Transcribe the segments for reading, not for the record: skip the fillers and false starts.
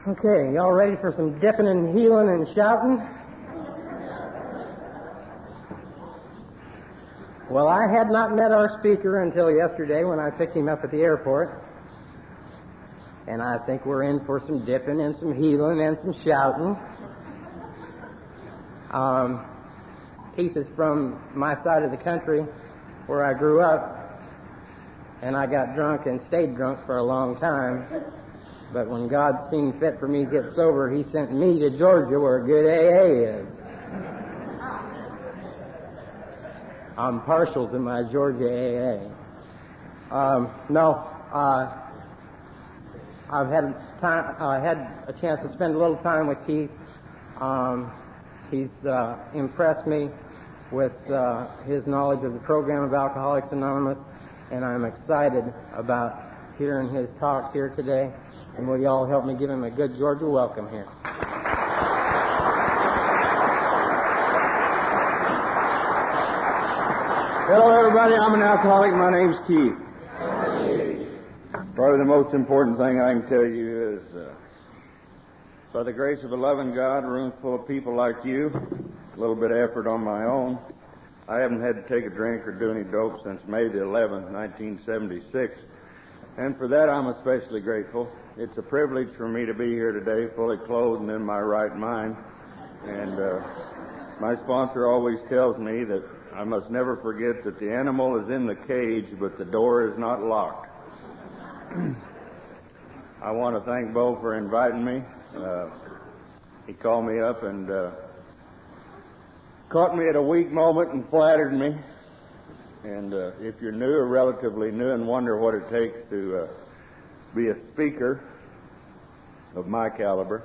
Okay, y'all ready for some dipping and healing and shouting? Well, I had not met our speaker until yesterday when I picked him up at the airport. And I think we're in for some dipping and some healing and some shouting. Keith is from my side of the country where I grew up. And I got drunk and stayed drunk for a long time. But when God seemed fit for me to get sober, He sent me to Georgia where good AA is. I'm partial to my Georgia AA. I've had a chance to spend a little time with Keith. He's impressed me with his knowledge of the program of Alcoholics Anonymous, and I'm excited about hearing his talk here today. And will you all help me give him a good Georgia welcome here? Hello, everybody. I'm an alcoholic. My name's Keith. Probably the most important thing I can tell you is, by the grace of a loving God, a room full of people like you, a little bit of effort on my own, I haven't had to take a drink or do any dope since May the 11th, 1976. And for that, I'm especially grateful. It's a privilege for me to be here today, fully clothed and in my right mind. And my sponsor always tells me that I must never forget that the animal is in the cage, but the door is not locked. I want to thank Bo for inviting me. He called me up and caught me at a weak moment and flattered me. And if you're new or relatively new and wonder what it takes to be a speaker of my caliber,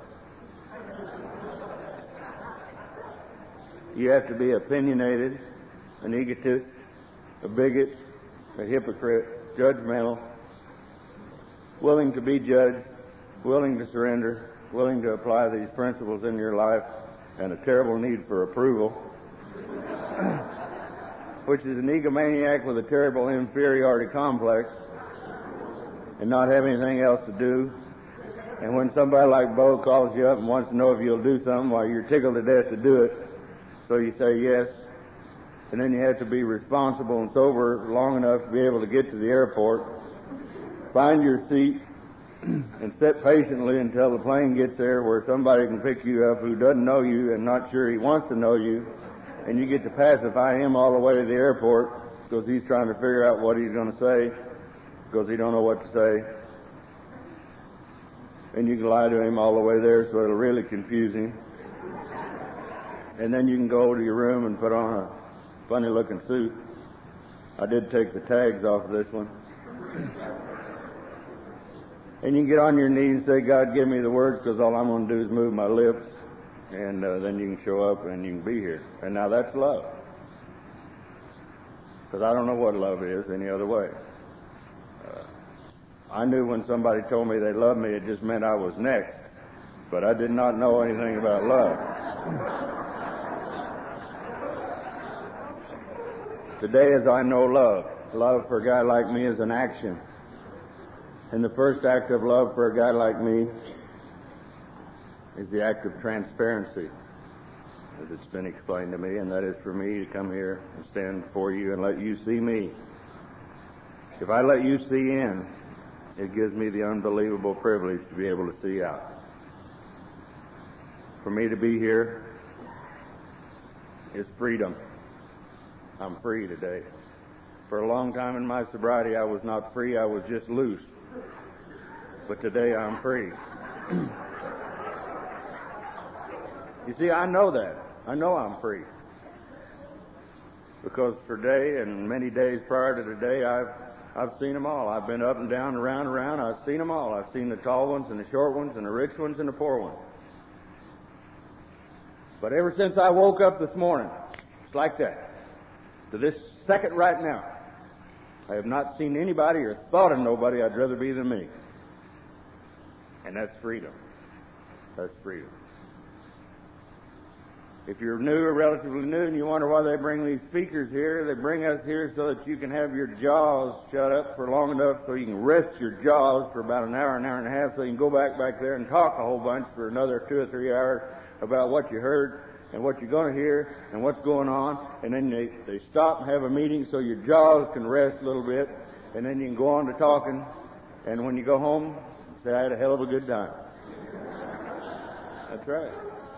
you have to be opinionated, an egotist, a bigot, a hypocrite, judgmental, willing to be judged, willing to surrender, willing to apply these principles in your life, and a terrible need for approval, which is an egomaniac with a terrible inferiority complex and not have anything else to do. And when somebody like Bo calls you up and wants to know if you'll do something, well, you're tickled to death to do it, so you say yes. And then you have to be responsible and sober long enough to be able to get to the airport, find your seat, and sit patiently until the plane gets there where somebody can pick you up who doesn't know you and not sure he wants to know you, and you get to pacify him all the way to the airport because he's trying to figure out what he's going to say because he don't know what to say. And you can lie to him all the way there so it'll really confuse him. And then you can go to your room and put on a funny-looking suit. I did take the tags off of this one. And you can get on your knees and say, God, give me the words, because all I'm going to do is move my lips. And then you can show up and you can be here. And now that's love. Because I don't know what love is any other way. I knew when somebody told me they loved me, it just meant I was next. But I did not know anything about love. Today, as I know love for a guy like me is an action. And the first act of love for a guy like me is the act of transparency, as it's been explained to me, and that is for me to come here and stand before you and let you see me. If I let you see in, it gives me the unbelievable privilege to be able to see out. For me to be here is freedom. I'm free today. For a long time in my sobriety, I was not free, I was just loose. But today I'm free. You see, I know that. I know I'm free. Because today and many days prior to today, I've seen them all. I've been up and down, around, around. I've seen them all. I've seen the tall ones and the short ones and the rich ones and the poor ones. But ever since I woke up this morning, it's like that. To this second right now, I have not seen anybody or thought of nobody I'd rather be than me. And that's freedom. That's freedom. If you're new or relatively new and you wonder why they bring these speakers here, they bring us here so that you can have your jaws shut up for long enough so you can rest your jaws for about an hour and a half, so you can go back there and talk a whole bunch for another 2 or 3 hours about what you heard and what you're going to hear and what's going on. And then they stop and have a meeting so your jaws can rest a little bit, and then you can go on to talking. And when you go home, say, I had a hell of a good time. That's right.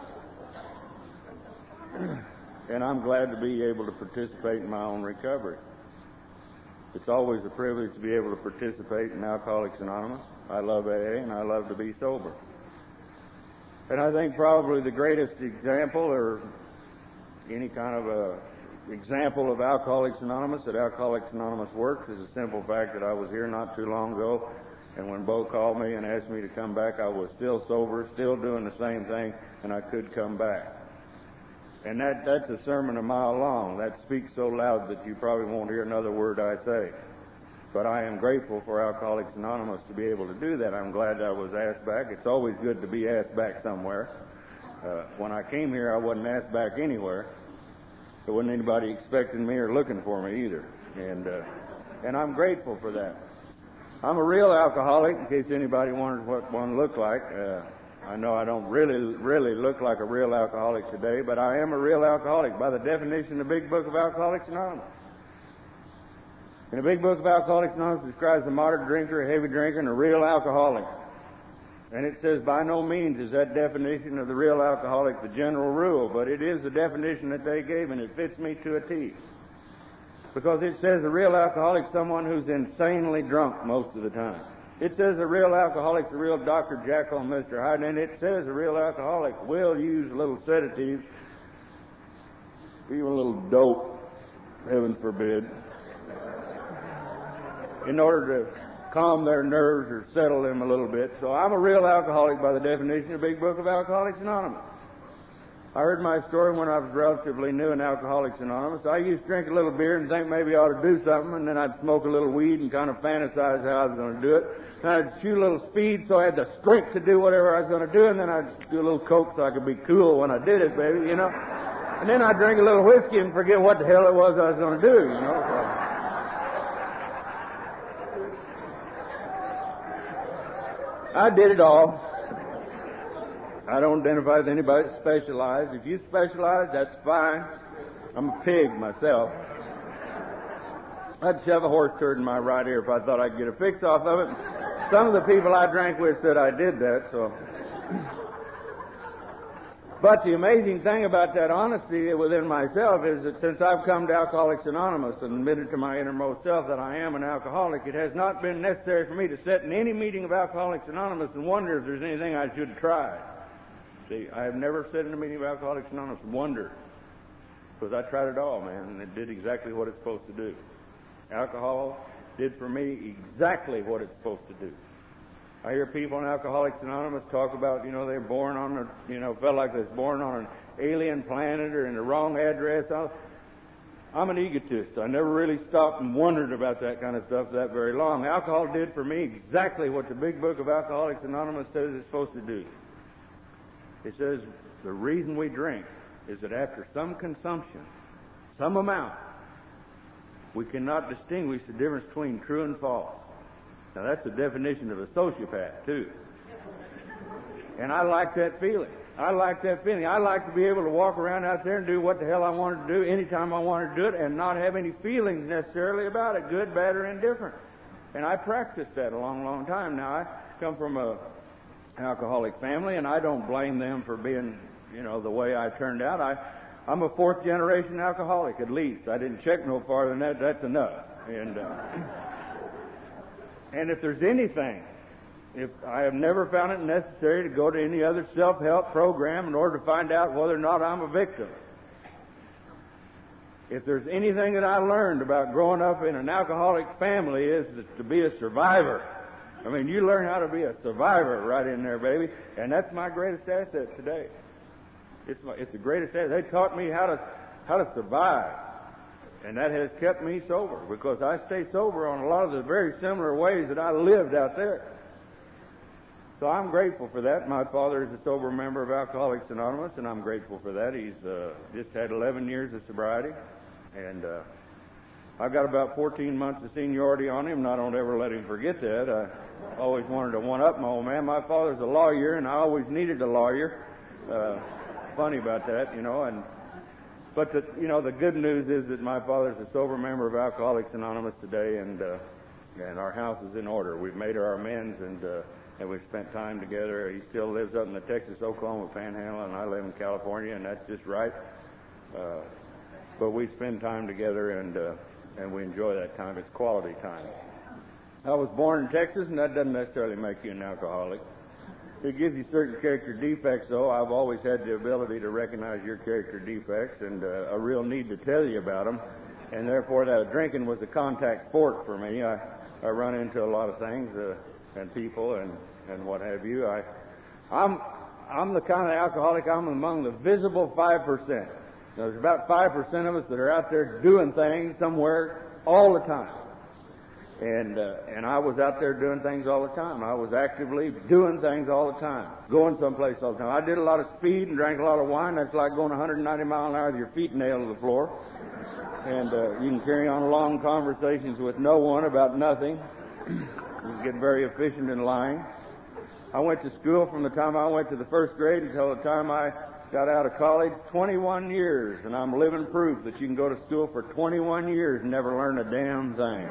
And I'm glad to be able to participate in my own recovery. It's always a privilege to be able to participate in Alcoholics Anonymous. I love AA and I love to be sober. And I think probably the greatest example or any kind of a example of Alcoholics Anonymous, that Alcoholics Anonymous works, is the simple fact that I was here not too long ago, and when Bo called me and asked me to come back, I was still sober, still doing the same thing, and I could come back. And that's a sermon a mile long. That speaks so loud that you probably won't hear another word I say. But I am grateful for Alcoholics Anonymous to be able to do that. I'm glad I was asked back. It's always good to be asked back somewhere. When I came here, I wasn't asked back anywhere. There wasn't anybody expecting me or looking for me either. And I'm grateful for that. I'm a real alcoholic, in case anybody wonders what one looked like. I know I don't really look like a real alcoholic today, but I am a real alcoholic by the definition of the Big Book of Alcoholics Anonymous. And the Big Book of Alcoholics Anonymous describes a moderate drinker, a heavy drinker, and a real alcoholic. And it says by no means is that definition of the real alcoholic the general rule, but it is the definition that they gave, and it fits me to a T. Because it says a real alcoholic is someone who's insanely drunk most of the time. It says a real alcoholic is a real Dr. Jekyll and Mr. Hyde, and it says a real alcoholic will use a little sedative, even a little dope, heaven forbid, in order to calm their nerves or settle them a little bit. So I'm a real alcoholic by the definition of the Big Book of Alcoholics Anonymous. I heard my story when I was relatively new in Alcoholics Anonymous. I used to drink a little beer and think maybe I ought to do something, and then I'd smoke a little weed and kind of fantasize how I was going to do it. And I'd shoot a little speed so I had the strength to do whatever I was going to do, and then I'd do a little coke so I could be cool when I did it, baby, you know. And then I'd drink a little whiskey and forget what the hell it was I was going to do, you know. So I did it all. I don't identify with anybody that specialized. If you specialize, that's fine. I'm a pig myself. I'd shove a horse turd in my right ear if I thought I'd get a fix off of it. Some of the people I drank with said I did that, so. But the amazing thing about that honesty within myself is that since I've come to Alcoholics Anonymous and admitted to my innermost self that I am an alcoholic, it has not been necessary for me to sit in any meeting of Alcoholics Anonymous and wonder if there's anything I should try. See, I have never sat in a meeting of Alcoholics Anonymous and wondered, because I tried it all, man, and it did exactly what it's supposed to do. Alcohol did for me exactly what it's supposed to do. I hear people in Alcoholics Anonymous talk about, they're born on felt like they was born on an alien planet or in the wrong address. I'm an egotist. I never really stopped and wondered about that kind of stuff that very long. Alcohol did for me exactly what the Big Book of Alcoholics Anonymous says it's supposed to do. It says the reason we drink is that after some consumption, some amount, we cannot distinguish the difference between true and false. Now, that's the definition of a sociopath, too. And I like that feeling. I like to be able to walk around out there and do what the hell I wanted to do anytime I wanted to do it and not have any feelings necessarily about it, good, bad, or indifferent. And I practiced that a long, long time. Now, I come from an alcoholic family, and I don't blame them for being, the way I turned out. I'm a fourth-generation alcoholic, at least. I didn't check no farther than that. That's enough. And if there's anything, if I have never found it necessary to go to any other self-help program in order to find out whether or not I'm a victim. If there's anything that I learned about growing up in an alcoholic family is that to be a survivor. I mean, you learn how to be a survivor right in there, baby, and that's my greatest asset today. It's the greatest asset. They taught me how to survive. And that has kept me sober, because I stay sober on a lot of the very similar ways that I lived out there. So I'm grateful for that. My father is a sober member of Alcoholics Anonymous, and I'm grateful for that. He's just had 11 years of sobriety, and I've got about 14 months of seniority on him, and I don't ever let him forget that. I always wanted to one-up my old man. My father's a lawyer, and I always needed a lawyer. Funny about that, you know. But the good news is that my father's a sober member of Alcoholics Anonymous today, and our house is in order. We've made our amends, and we've spent time together. He still lives up in the Texas-Oklahoma Panhandle, and I live in California, and that's just right. But we spend time together, and we enjoy that time. It's quality time. I was born in Texas, and that doesn't necessarily make you an alcoholic. It gives you certain character defects, though. I've always had the ability to recognize your character defects and a real need to tell you about them. And therefore, that drinking was a contact sport for me. I run into a lot of things and people and what have you. I'm the kind of alcoholic. I'm among the visible 5%. There's about 5% of us that are out there doing things somewhere all the time. And I was out there doing things all the time. I was actively doing things all the time, going someplace all the time. I did a lot of speed and drank a lot of wine. That's like going 190 miles an hour with your feet nailed to the floor. And you can carry on long conversations with no one about nothing. You can get very efficient in lying. I went to school from the time I went to the first grade until the time I got out of college, 21 years, and I'm living proof that you can go to school for 21 years and never learn a damn thing.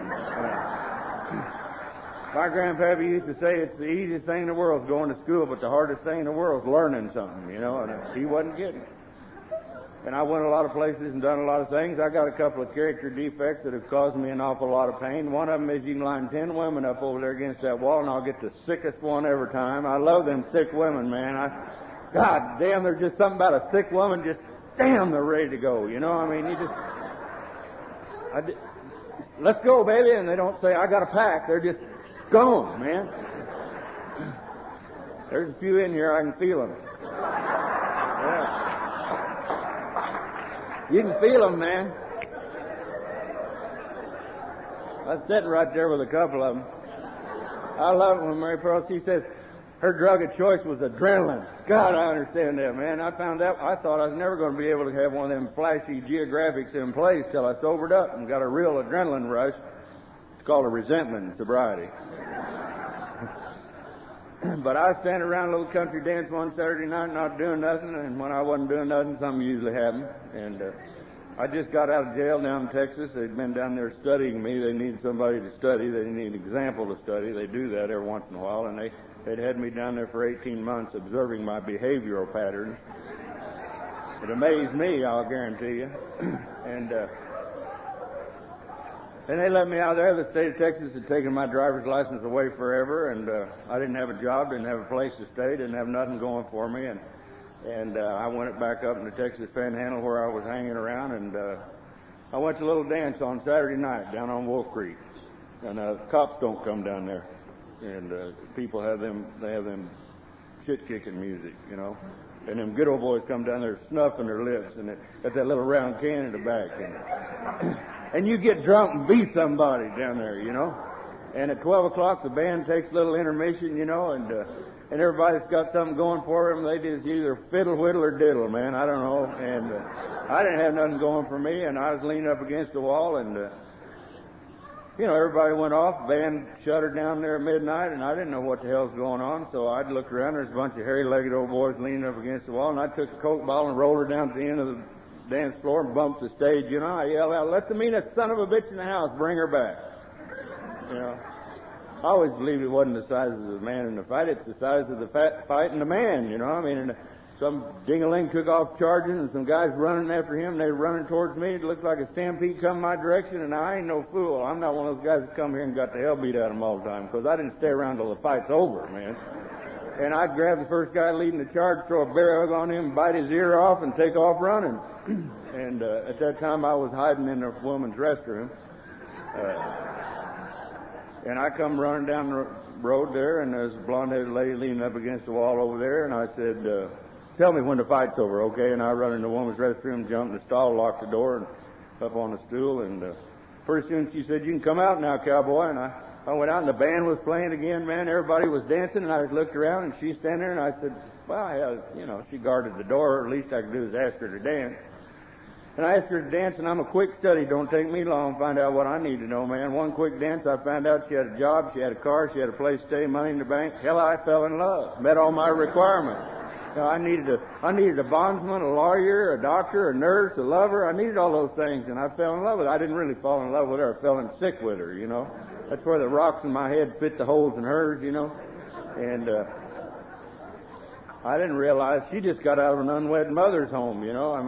My grandpappy used to say it's the easiest thing in the world is going to school, but the hardest thing in the world is learning something, you know, and he wasn't kidding. And I went a lot of places and done a lot of things. I got a couple of character defects that have caused me an awful lot of pain. One of them is you can line 10 women up over there against that wall, and I'll get the sickest one every time. I love them sick women, man. God damn, there's just something about a sick woman, just damn, they're ready to go, you know? I mean, let's go, baby, and they don't say, I got a pack. They're just gone, man. There's a few in here, I can feel them. Yeah. You can feel them, man. I was sitting right there with a couple of them. I love it when Mary Pearl, she says, her drug of choice was adrenaline. God, I understand that, man. I found out, I thought I was never going to be able to have one of them flashy geographics in place till I sobered up and got a real adrenaline rush. It's called a resentment in sobriety. But I was standing around a little country dance one Saturday night not doing nothing, and when I wasn't doing nothing, something usually happened. And I just got out of jail down in Texas. They'd been down there studying me. They needed somebody to study. They need an example to study. They do that every once in a while, and they'd had me down there for 18 months observing my behavioral patterns. It amazed me, I'll guarantee you. And they let me out there. The state of Texas had taken my driver's license away forever, and I didn't have a job, didn't have a place to stay, didn't have nothing going for me, and I went back up in the Texas Panhandle where I was hanging around, and I went to a little dance on Saturday night down on Wolf Creek, and cops don't come down there, and people have them shit-kicking music, you know. And them good old boys come down there snuffing their lips and got that little round can in the back. And you get drunk and beat somebody down there, you know. And at 12 o'clock, the band takes a little intermission, you know, and everybody's got something going for them. They just either fiddle, whittle, or diddle, man. I don't know. And I didn't have nothing going for me, and I was leaning up against the wall, and you know, everybody went off. The band shuttered down there at midnight, and I didn't know what the hell's going on. So I looked around. There's a bunch of hairy-legged old boys leaning up against the wall, and I took a Coke bottle and rolled her down to the end of the dance floor and bumped the stage. You know, I yelled out, "Let the meanest son of a bitch in the house bring her back." You know, I always believed it wasn't the size of the man in the fight; it's the size of the fight and the man. You know, I mean. And some ding-a-ling took off charging, and some guys running after him. They were running towards me. It looked like a stampede come my direction, and I ain't no fool. I'm not one of those guys that come here and got the hell beat out of them all the time, because I didn't stay around till the fight's over, man. And I'd grab the first guy leading the charge, throw a bear hug on him, bite his ear off, and take off running. And at that time, I was hiding in the woman's restroom. And I come running down the road there, and there's a blonde-headed lady leaning up against the wall over there, and I said, "Tell me when the fight's over, okay?" And I run in the woman's restroom, jumped in the stall, locked the door, and up on the stool. And pretty soon she said, "You can come out now, cowboy." And I went out and the band was playing again, man. Everybody was dancing, and I looked around, and she's standing there, and I said, well, she guarded the door, or at least I could do is ask her to dance. And I asked her to dance, and I'm a quick study. Don't take me long to find out what I need to know, man. One quick dance, I found out she had a job, she had a car, she had a place to stay, money in the bank. Hell, I fell in love. Met all my requirements. I needed a bondsman, a lawyer, a doctor, a nurse, a lover. I needed all those things, and I fell in love with her. I didn't really fall in love with her. I fell in sick with her, That's where the rocks in my head fit the holes in hers, And I didn't realize she just got out of an unwed mother's home,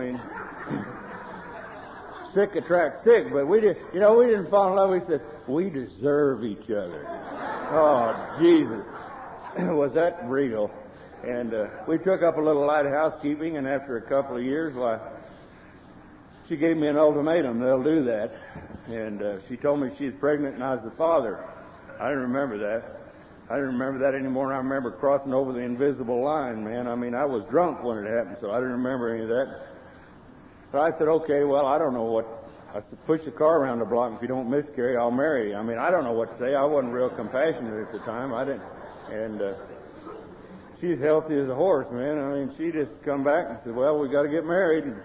Sick attracts sick, but we didn't fall in love. We said, we deserve each other. Oh, Jesus. Was that real? And we took up a little light housekeeping, and after a couple of years, she gave me an ultimatum. They'll do that. And she told me she's pregnant and I was the father. I didn't remember that. I didn't remember that anymore. I remember crossing over the invisible line, man. I was drunk when it happened, so I didn't remember any of that. But I said, okay, well, I don't know what. I said, push the car around the block. If you don't miscarry, I'll marry you. I don't know what to say. I wasn't real compassionate at the time. I didn't. And she's healthy as a horse, man. She just come back and said, well, we got to get married. And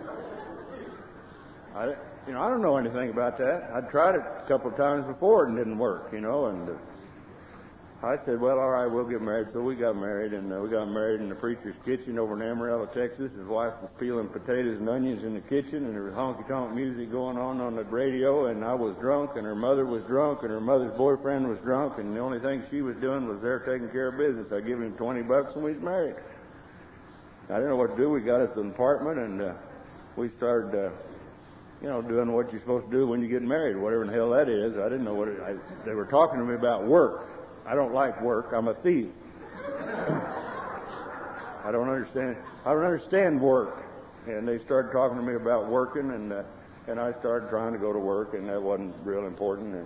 I don't know anything about that. I'd tried it a couple of times before and it didn't work, And I said, well, all right, we'll get married. So we got married, and we got married in the preacher's kitchen over in Amarillo, Texas. His wife was peeling potatoes and onions in the kitchen, and there was honky-tonk music going on the radio, and I was drunk, and her mother was drunk, and her mother's boyfriend was drunk, and the only thing she was doing was there taking care of business. I gave him $20, and we was married. I didn't know what to do. We got us an apartment, and we started, doing what you're supposed to do when you get married, whatever in the hell that is. I didn't know what they were talking to me about work. I don't like work. I'm a thief. I don't understand work. And they started talking to me about working, and I started trying to go to work, and that wasn't real important.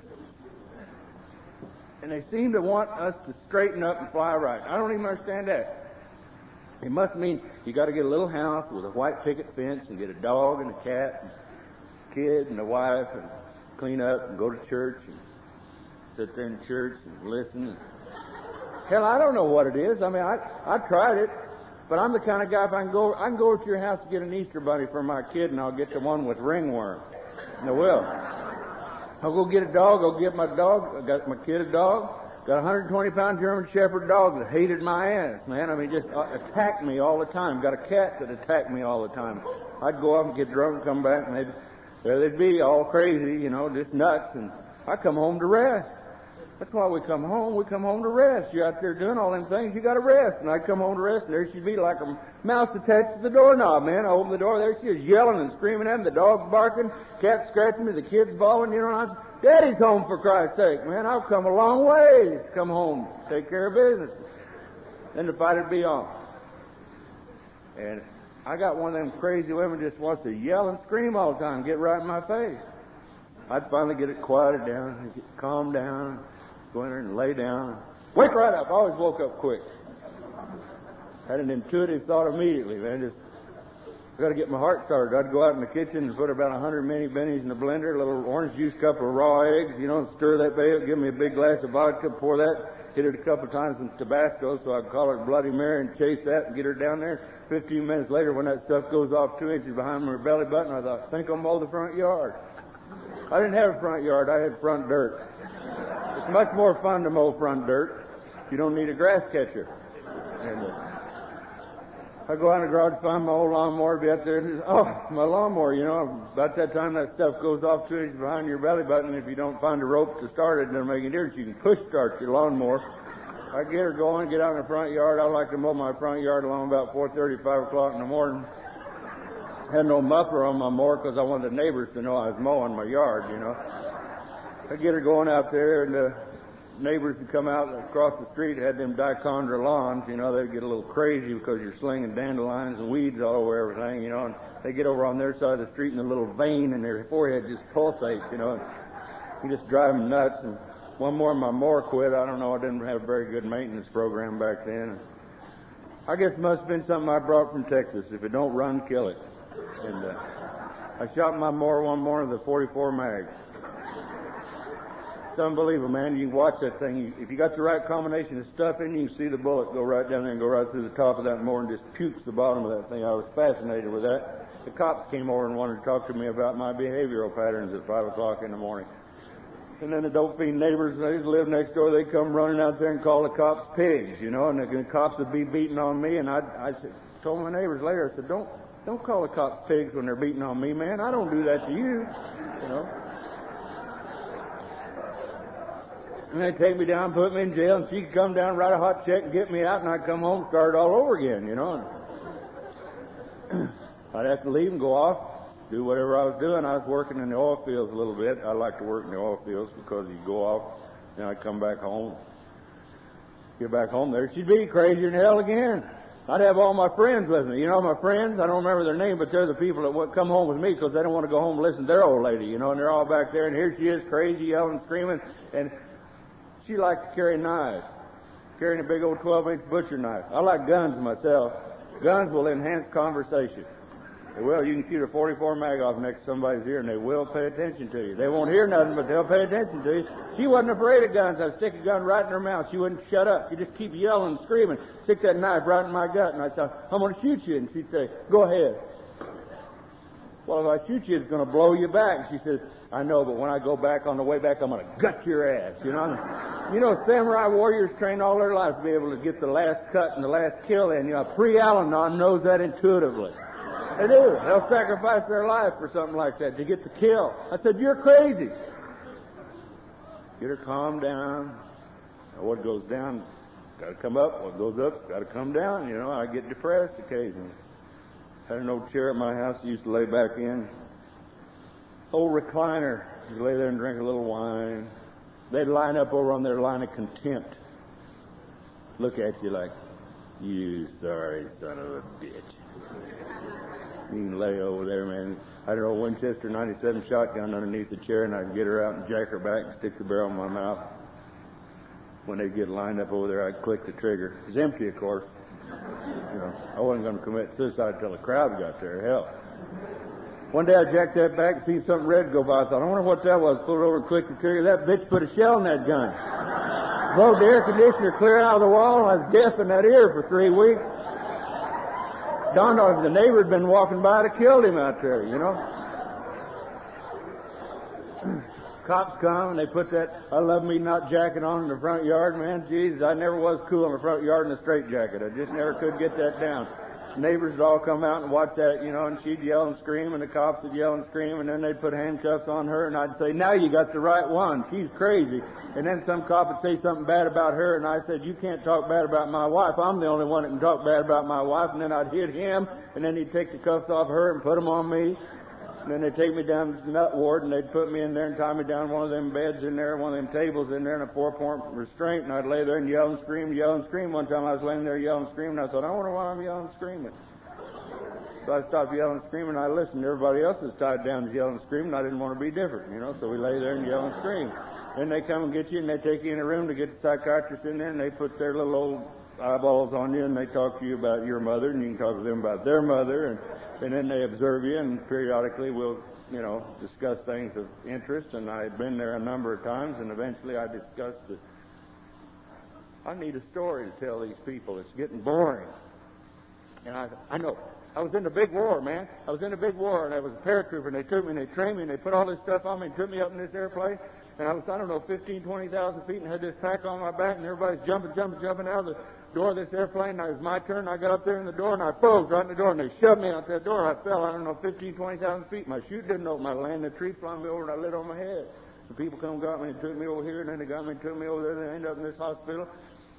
And they seem to want us to straighten up and fly right. I don't even understand that. It must mean you got to get a little house with a white picket fence and get a dog and a cat and a kid and a wife and clean up and go to church and sit there in church and listen. Hell, I don't know what it is. I tried it, but I'm the kind of guy, if I can go to your house to get an Easter bunny for my kid, and I'll get the one with ringworm. And I will. I'll go get a dog. I'll get my dog. I got my kid a dog. Got a 120-pound German Shepherd dog that hated my ass, man. Just attacked me all the time. Got a cat that attacked me all the time. I'd go up and get drunk and come back, and they'd be all crazy, just nuts, and I come home to rest. That's why we come home. We come home to rest. You're out there doing all them things, you got to rest. And I come home to rest, and there she'd be like a mouse attached to the doorknob, man. I open the door, there she is yelling and screaming at me. The dog's barking, cat's scratching me, the kid's bawling. And I'm, Daddy's home, for Christ's sake, man. I've come a long way to come home, take care of business. Then the fight would be on. And I got one of them crazy women just wants to yell and scream all the time, get right in my face. I'd finally get it quieted down, and get calmed down, go in there and lay down. Wake right up. I always woke up quick. Had an intuitive thought immediately, man. I got to get my heart started. I'd go out in the kitchen and put about 100 mini bennies in the blender, a little orange juice cup of raw eggs, and stir that baby, give me a big glass of vodka, pour that, hit it a couple of times with Tabasco so I could call it Bloody Mary and chase that and get her down there. 15 minutes later, when that stuff goes off 2 inches behind her belly button, I thought, think I'll mow the front yard. I didn't have a front yard. I had front dirt. It's much more fun to mow front dirt. You don't need a grass catcher. And I go out in the garage, find my old lawnmower, be out there, and my lawnmower, about that time that stuff goes off 2 inches behind your belly button. If you don't find a rope to start it, it doesn't make any difference. You can push start your lawnmower. I get her going, get out in the front yard. I like to mow my front yard along about 4:30, 5 o'clock in the morning. Had no muffler on my mower because I wanted the neighbors to know I was mowing my yard, I get her going out there, and the neighbors would come out across the street, had them dichondra lawns, they'd get a little crazy because you're slinging dandelions and weeds all over everything, and they get over on their side of the street and a little vein in their forehead just pulsates, and you just drive them nuts. And one more my mower quit. I don't know, I didn't have a very good maintenance program back then. I guess it must have been something I brought from Texas. If it don't run, kill it. And I shot my mower one morning with a .44 mag. just unbelievable, man. You can watch that thing. If you got the right combination of stuff in you, you can see the bullet go right down there and go right through the top of that mower and just pukes the bottom of that thing. I was fascinated with that. The cops came over and wanted to talk to me about my behavioral patterns at 5 o'clock in the morning. And then the dope fiend neighbors, they live next door, they come running out there and call the cops pigs, you know, and the cops would be beating on me. And I told my neighbors later, I said, don't call the cops pigs when they're beating on me, man. I don't do that to you, you know. And they'd take me down, put me in jail, and she could come down, write a hot check, and get me out, and I'd come home and start all over again, you know. And I'd have to leave and go off, do whatever I was doing. I was working in the oil fields a little bit. I like to work in the oil fields because you go off, and I'd come back home. Get back home there, she'd be crazier than hell again. I'd have all my friends with me. You know, my friends, I don't remember their name, but they're the people that would come home with me because they don't want to go home and listen to their old lady, you know, and they're all back there, and here she is, crazy, yelling, screaming, and she liked to carry knives, carrying a big old 12-inch butcher knife. I like guns myself. Guns will enhance conversation. Well, you can shoot a 44 mag off next to somebody's ear, and they will pay attention to you. They won't hear nothing, but they'll pay attention to you. She wasn't afraid of guns. I'd stick a gun right in her mouth. She wouldn't shut up. She'd just keep yelling and screaming. Stick that knife right in my gut, and I'd say, I'm going to shoot you. And she'd say, go ahead. Well, if I shoot you, it's going to blow you back. She says, I know, but when I go back, on the way back, I'm going to gut your ass, you know. You know, samurai warriors train all their life to be able to get the last cut and the last kill in. You know, pre-Al-Anon knows that intuitively. They do. They'll sacrifice their life for something like that to get the kill. I said, you're crazy. Get her calmed down. Now, what goes down, got to come up. What goes up, got to come down. You know, I get depressed occasionally. Had an old chair at my house I used to lay back in. Old recliner. You lay there and drink a little wine. They'd line up over on their line of contempt. Look at you like, you sorry son of a bitch. You can lay over there, man. I had an old Winchester 97 shotgun underneath the chair, and I'd get her out and jack her back and stick the barrel in my mouth. When they'd get lined up over there, I'd click the trigger. It was empty, of course. You know, I wasn't going to commit suicide until the crowd got there. Hell. One day I jacked that back and seen something red go by. I thought, I wonder what that was. Pulled it over and clicked the trigger. That bitch put a shell in that gun. Blowed the air conditioner clear out of the wall. I was deaf in that ear for 3 weeks. Dawned on the neighbor had been walking by to kill him out there, you know. Cops come and they put that I love me not jacket on in the front yard, man. Jesus, I never was cool in the front yard in a straight jacket. I just never could get that down. Neighbors would all come out and watch that, you know, and she'd yell and scream, and the cops would yell and scream, and then they'd put handcuffs on her, and I'd say, now you got the right one. She's crazy. And then some cop would say something bad about her, and I said, you can't talk bad about my wife. I'm the only one that can talk bad about my wife. And then I'd hit him, and then he'd take the cuffs off her and put them on me. And then they'd take me down to the nut ward, and they'd put me in there and tie me down one of them beds in there, one of them tables in there, and a 4-point restraint, and I'd lay there and yell and scream, yell and scream. One time I was laying there yelling and screaming, and I thought, I wonder why I'm yelling and screaming. So I stopped yelling and screaming, and I listened. Everybody else was tied down to yelling and screaming. I didn't want to be different, you know, so we lay there and yell and scream. Then they come and get you, and they take you in a room to get the psychiatrist in there, and they put their little old eyeballs on you, and they talk to you about your mother, and you can talk to them about their mother, and then they observe you, and periodically we'll, you know, discuss things of interest. And I've been there a number of times, and eventually I discussed that I need a story to tell these people. It's getting boring. And I know. I was in the big war, man. I was in the big war, and I was a paratrooper, and they took me, and they trained me, and they put all this stuff on me, and took me up in this airplane, and I was, 15, 20,000 feet, and had this pack on my back, and everybody's jumping out of the door of this airplane, and it was my turn, and I got up there in the door, and I froze right in the door, and they shoved me out that door, and I fell, 15, 20,000 feet. My chute didn't open. I landed, the tree flung me over, and I lit on my head. The people come and got me and took me over here, and then they got me and took me over there, and they ended up in this hospital.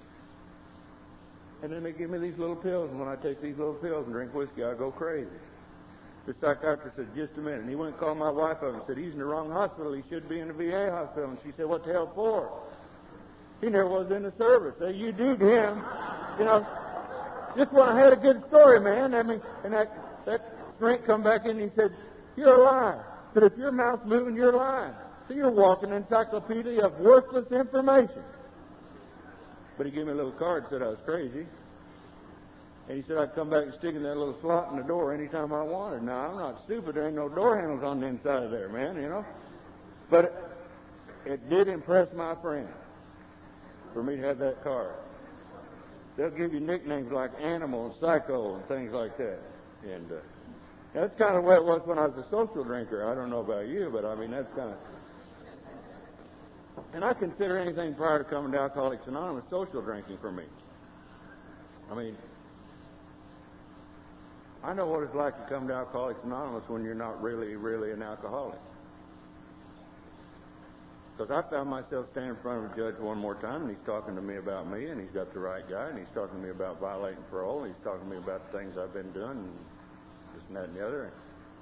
And then they give me these little pills, and when I take these little pills and drink whiskey, I go crazy. The psychiatrist said, just a minute. And he went and called my wife up and said, he's in the wrong hospital. He should be in the VA hospital. And she said, what the hell for? He never was in the service. So you duped him. You know, just when I had a good story, man. I mean, and that shrink come back in and he said, you're a liar. He said, if your mouth's moving, you're lying. So you're walking an encyclopedia of worthless information. But he gave me a little card, said I was crazy. And he said I'd come back and stick in that little slot in the door anytime I wanted. Now, I'm not stupid. There ain't no door handles on the inside of there, man, you know. But it did impress my friends for me to have that card. They'll give you nicknames like Animal and Psycho and things like that. And that's kind of what it was when I was a social drinker. I don't know about you, but I mean, that's kind of... And I consider anything prior to coming to Alcoholics Anonymous social drinking for me. I mean, I know what it's like to come to Alcoholics Anonymous when you're not really an alcoholic. Because I found myself standing in front of a judge one more time, and he's talking to me about me, and he's got the right guy, and he's talking to me about violating parole, and he's talking to me about the things I've been doing, and this and that and the other.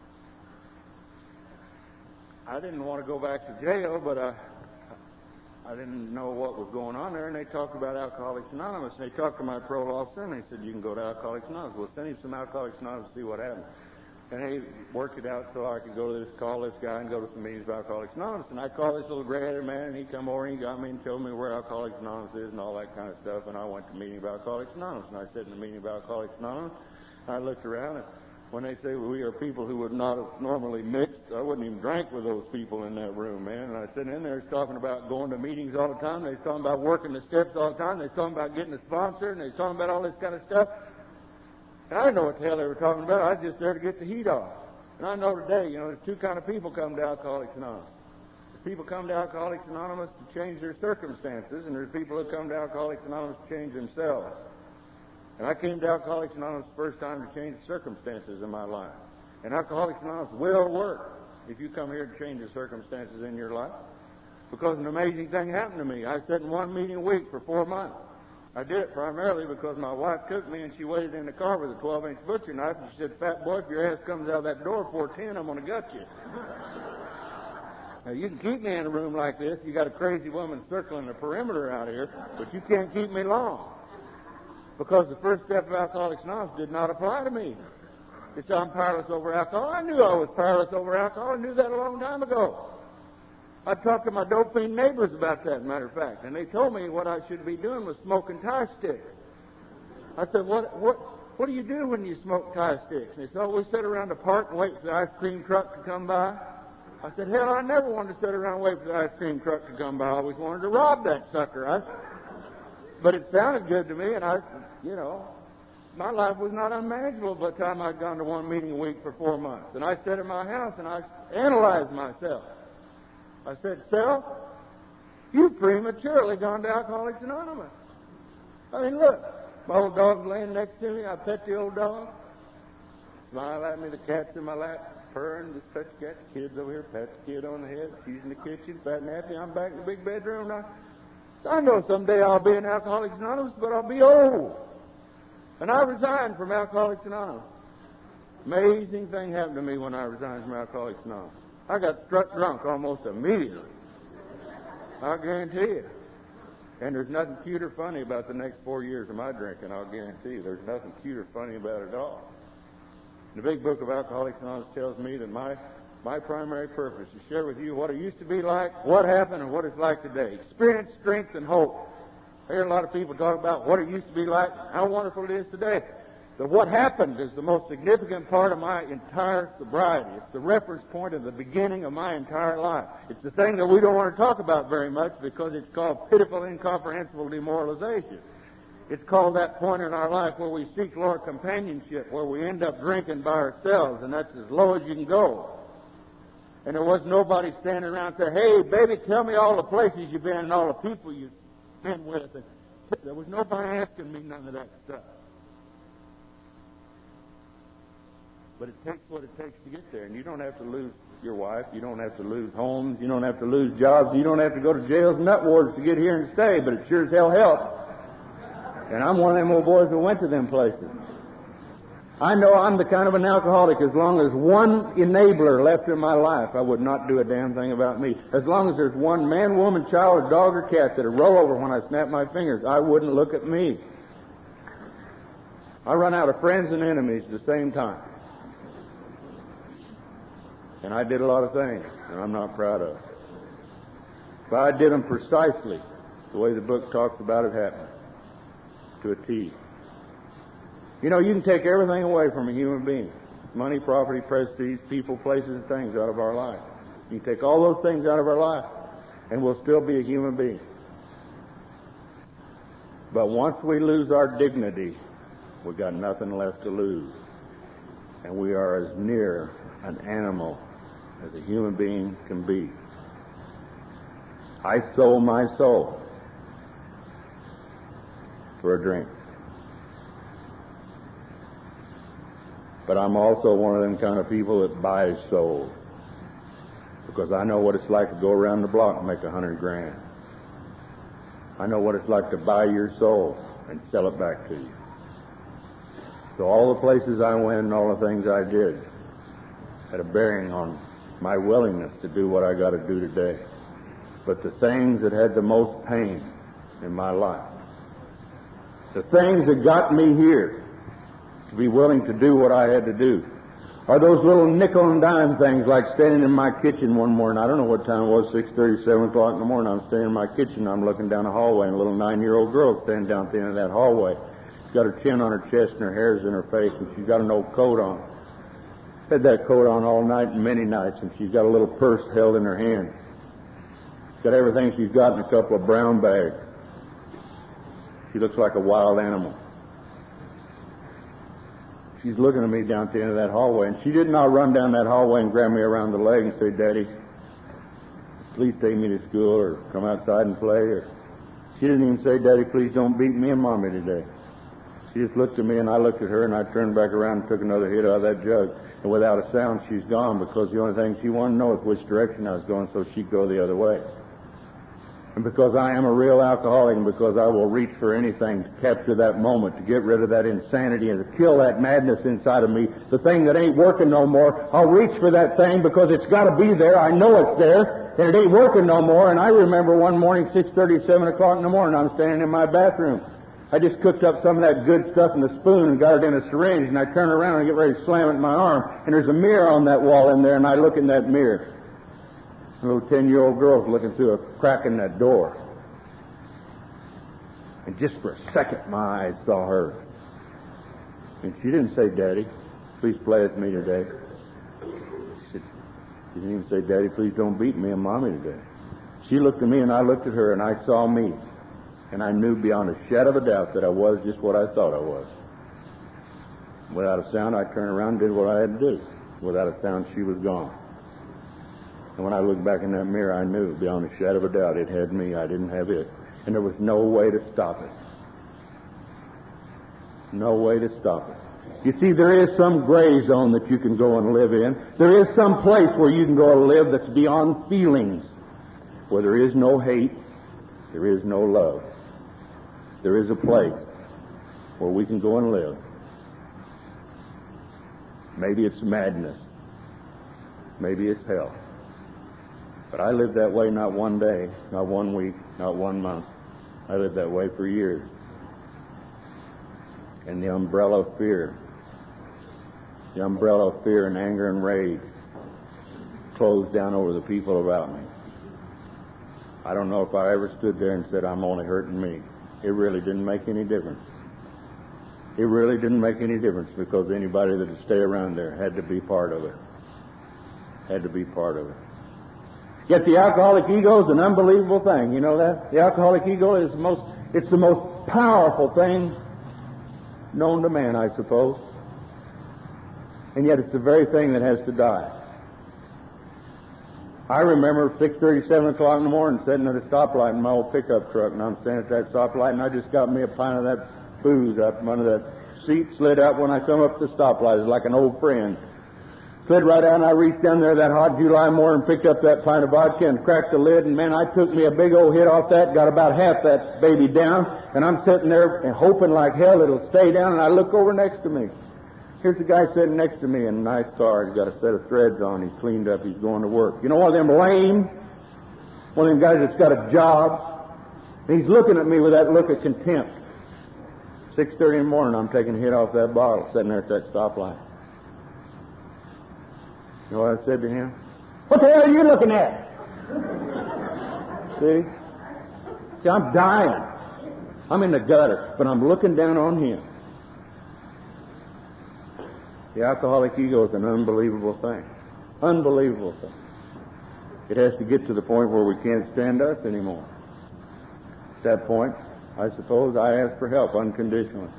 I didn't want to go back to jail, but I didn't know what was going on there, and they talked about Alcoholics Anonymous, and they talked to my parole officer, and they said, you can go to Alcoholics Anonymous. Well, send him some Alcoholics Anonymous to see what happens. And they worked it out so I could go to call this guy and go to some meetings of Alcoholics Anonymous. And I called this little gray-headed man, and he come over and he got me and showed me where Alcoholics Anonymous is and all that kind of stuff. And I went to a meeting of Alcoholics Anonymous, and I sat in the meeting of Alcoholics Anonymous, and I looked around, and when they say we are people who would not have normally mixed, I wouldn't even drank with those people in that room, man. And I sat in there talking about going to meetings all the time. They was talking about working the steps all the time. They was talking about getting a sponsor, and they was talking about all this kind of stuff. And I didn't know what the hell they were talking about. I was just there to get the heat off. And I know today, there's two kind of people come to Alcoholics Anonymous. There's people come to Alcoholics Anonymous to change their circumstances, and there's people who come to Alcoholics Anonymous to change themselves. And I came to Alcoholics Anonymous the first time to change the circumstances in my life. And Alcoholics Anonymous will work if you come here to change the circumstances in your life. Because an amazing thing happened to me. I sat in one meeting a week for 4 months. I did it primarily because my wife took me and she waited in the car with a 12-inch butcher knife and she said, "Fat boy, if your ass comes out that door before 10, I'm going to gut you." Now, you can keep me in a room like this. You got a crazy woman circling the perimeter out here, but you can't keep me long. Because the first step of Alcoholics Anonymous did not apply to me. It's I'm powerless over alcohol. I knew I was powerless over alcohol. I knew that a long time ago. I talked to my dope fiend neighbors about that, matter of fact, and they told me what I should be doing was smoking tie sticks. I said, what do you do when you smoke tie sticks? And they said, we sit around the park and wait for the ice cream truck to come by. I said, hell, I never wanted to sit around and wait for the ice cream truck to come by. I always wanted to rob that sucker. But it sounded good to me, and my life was not unmanageable by the time I'd gone to one meeting a week for 4 months. And I sat in my house and I analyzed myself. I said, self, you've prematurely gone to Alcoholics Anonymous. I mean, look, my old dog's laying next to me. I pet the old dog. Smile at me, the cat's in my lap, purring, just touch the cat. The kid's over here, pat the kid on the head. She's in the kitchen, fat and happy. I'm back in the big bedroom now. So I know someday I'll be in Alcoholics Anonymous, but I'll be old. And I resigned from Alcoholics Anonymous. Amazing thing happened to me when I resigned from Alcoholics Anonymous. I got struck drunk almost immediately. I'll guarantee you. And there's nothing cute or funny about the next 4 years of my drinking, I'll guarantee you. There's nothing cute or funny about it at all. The big book of Alcoholics Anonymous tells me that my primary purpose is to share with you what it used to be like, what happened, and what it's like today. Experience, strength, and hope. I hear a lot of people talk about what it used to be like, how wonderful it is today. But what happened is the most significant part of my entire sobriety. It's the reference point of the beginning of my entire life. It's the thing that we don't want to talk about very much because it's called pitiful, incomprehensible demoralization. It's called that point in our life where we seek Lord companionship, where we end up drinking by ourselves, and that's as low as you can go. And there was nobody standing around saying, "Hey, baby, tell me all the places you've been and all the people you've been with." And there was nobody asking me none of that stuff. But it takes what it takes to get there. And you don't have to lose your wife. You don't have to lose homes. You don't have to lose jobs. You don't have to go to jails and nut wards to get here and stay. But it sure as hell helps. And I'm one of them old boys who went to them places. I know I'm the kind of an alcoholic. As long as one enabler left in my life, I would not do a damn thing about me. As long as there's one man, woman, child, or dog, or cat that'll roll over when I snap my fingers, I wouldn't look at me. I run out of friends and enemies at the same time. And I did a lot of things that I'm not proud of. But I did them precisely the way the book talks about it happening, to a T. You know, you can take everything away from a human being. Money, property, prestige, people, places, and things out of our life. You can take all those things out of our life. and we'll still be a human being. But once we lose our dignity, we've got nothing left to lose. And we are as near an animal as a human being can be. I sold my soul for a drink. But I'm also one of them kind of people that buys souls, because I know what it's like to go around the block and make $100,000. I know what it's like to buy your soul and sell it back to you. So all the places I went and all the things I did had a bearing on my willingness to do what I got to do today. But the things that had the most pain in my life, the things that got me here to be willing to do what I had to do, are those little nickel and dime things, like standing in my kitchen one morning. I don't know what time it was, 6:30, 7 o'clock in the morning. I'm standing in my kitchen. I'm looking down the hallway, and a little 9-year-old girl standing down at the end of that hallway. She's got her chin on her chest and her hair's in her face, and she's got an old coat on. Had that coat on all night and many nights, and she's got a little purse held in her hand. She's got everything she's got in a couple of brown bags. She looks like a wild animal. She's looking at me down at the end of that hallway, and she did not run down that hallway and grab me around the leg and say, "Daddy, please take me to school," or "Come outside and play," or she didn't even say, "Daddy, please don't beat me and Mommy today." She just looked at me, and I looked at her, and I turned back around and took another hit out of that jug. And without a sound, she's gone, because the only thing she wanted to know is which direction I was going, so she'd go the other way. And because I am a real alcoholic, and because I will reach for anything to capture that moment, to get rid of that insanity and to kill that madness inside of me, the thing that ain't working no more, I'll reach for that thing because it's got to be there. I know it's there, and it ain't working no more. And I remember one morning, 6:30, 7 o'clock in the morning, I'm standing in my bathroom. I just cooked up some of that good stuff in a spoon and got it in a syringe, and I turn around and get ready to slam it in my arm, and there's a mirror on that wall in there, and I look in that mirror. A little 10-year-old girl's looking through a crack in that door. And just for a second, my eyes saw her. And she didn't say, "Daddy, please play with me today." She didn't even say, "Daddy, please don't beat me and Mommy today." She looked at me, and I looked at her, and I saw me. And I knew beyond a shadow of a doubt that I was just what I thought I was. Without a sound, I turned around and did what I had to do. Without a sound, she was gone. And when I looked back in that mirror, I knew beyond a shadow of a doubt it had me. I didn't have it. And there was no way to stop it. No way to stop it. You see, there is some gray zone that you can go and live in. There is some place where you can go and live that's beyond feelings, where there is no hate, there is no love. There is a place where we can go and live. Maybe it's madness. Maybe it's hell. But I lived that way not one day, not 1 week, not 1 month. I lived that way for years. And the umbrella of fear and anger and rage closed down over the people about me. I don't know if I ever stood there and said, "I'm only hurting me." It really didn't make any difference. It really didn't make any difference, because anybody that would stay around there had to be part of it. Had to be part of it. Yet the alcoholic ego is an unbelievable thing. You know that? The alcoholic ego is the most powerful thing known to man, I suppose. And yet it's the very thing that has to die. I remember 6:30, 7 o'clock in the morning sitting at a stoplight in my old pickup truck, and I'm standing at that stoplight, and I just got me a pint of that booze up from under that seat, slid out when I come up to the stoplight. It's like an old friend. Slid right out, and I reached down there that hot July morning, picked up that pint of vodka and cracked the lid, and man, I took me a big old hit off that, got about half that baby down, and I'm sitting there and hoping like hell it'll stay down, and I look over next to me. Here's a guy sitting next to me in a nice car. He's got a set of threads on. He's cleaned up. He's going to work. You know, one of them lame, one of them guys that's got a job. And he's looking at me with that look of contempt. 6:30 in the morning, I'm taking a hit off that bottle, sitting there at that stoplight. You know what I said to him? "What the hell are you looking at?" See, I'm dying. I'm in the gutter, but I'm looking down on him. The alcoholic ego is an unbelievable thing. Unbelievable thing. It has to get to the point where we can't stand us anymore. At that point, I suppose I ask for help unconditionally.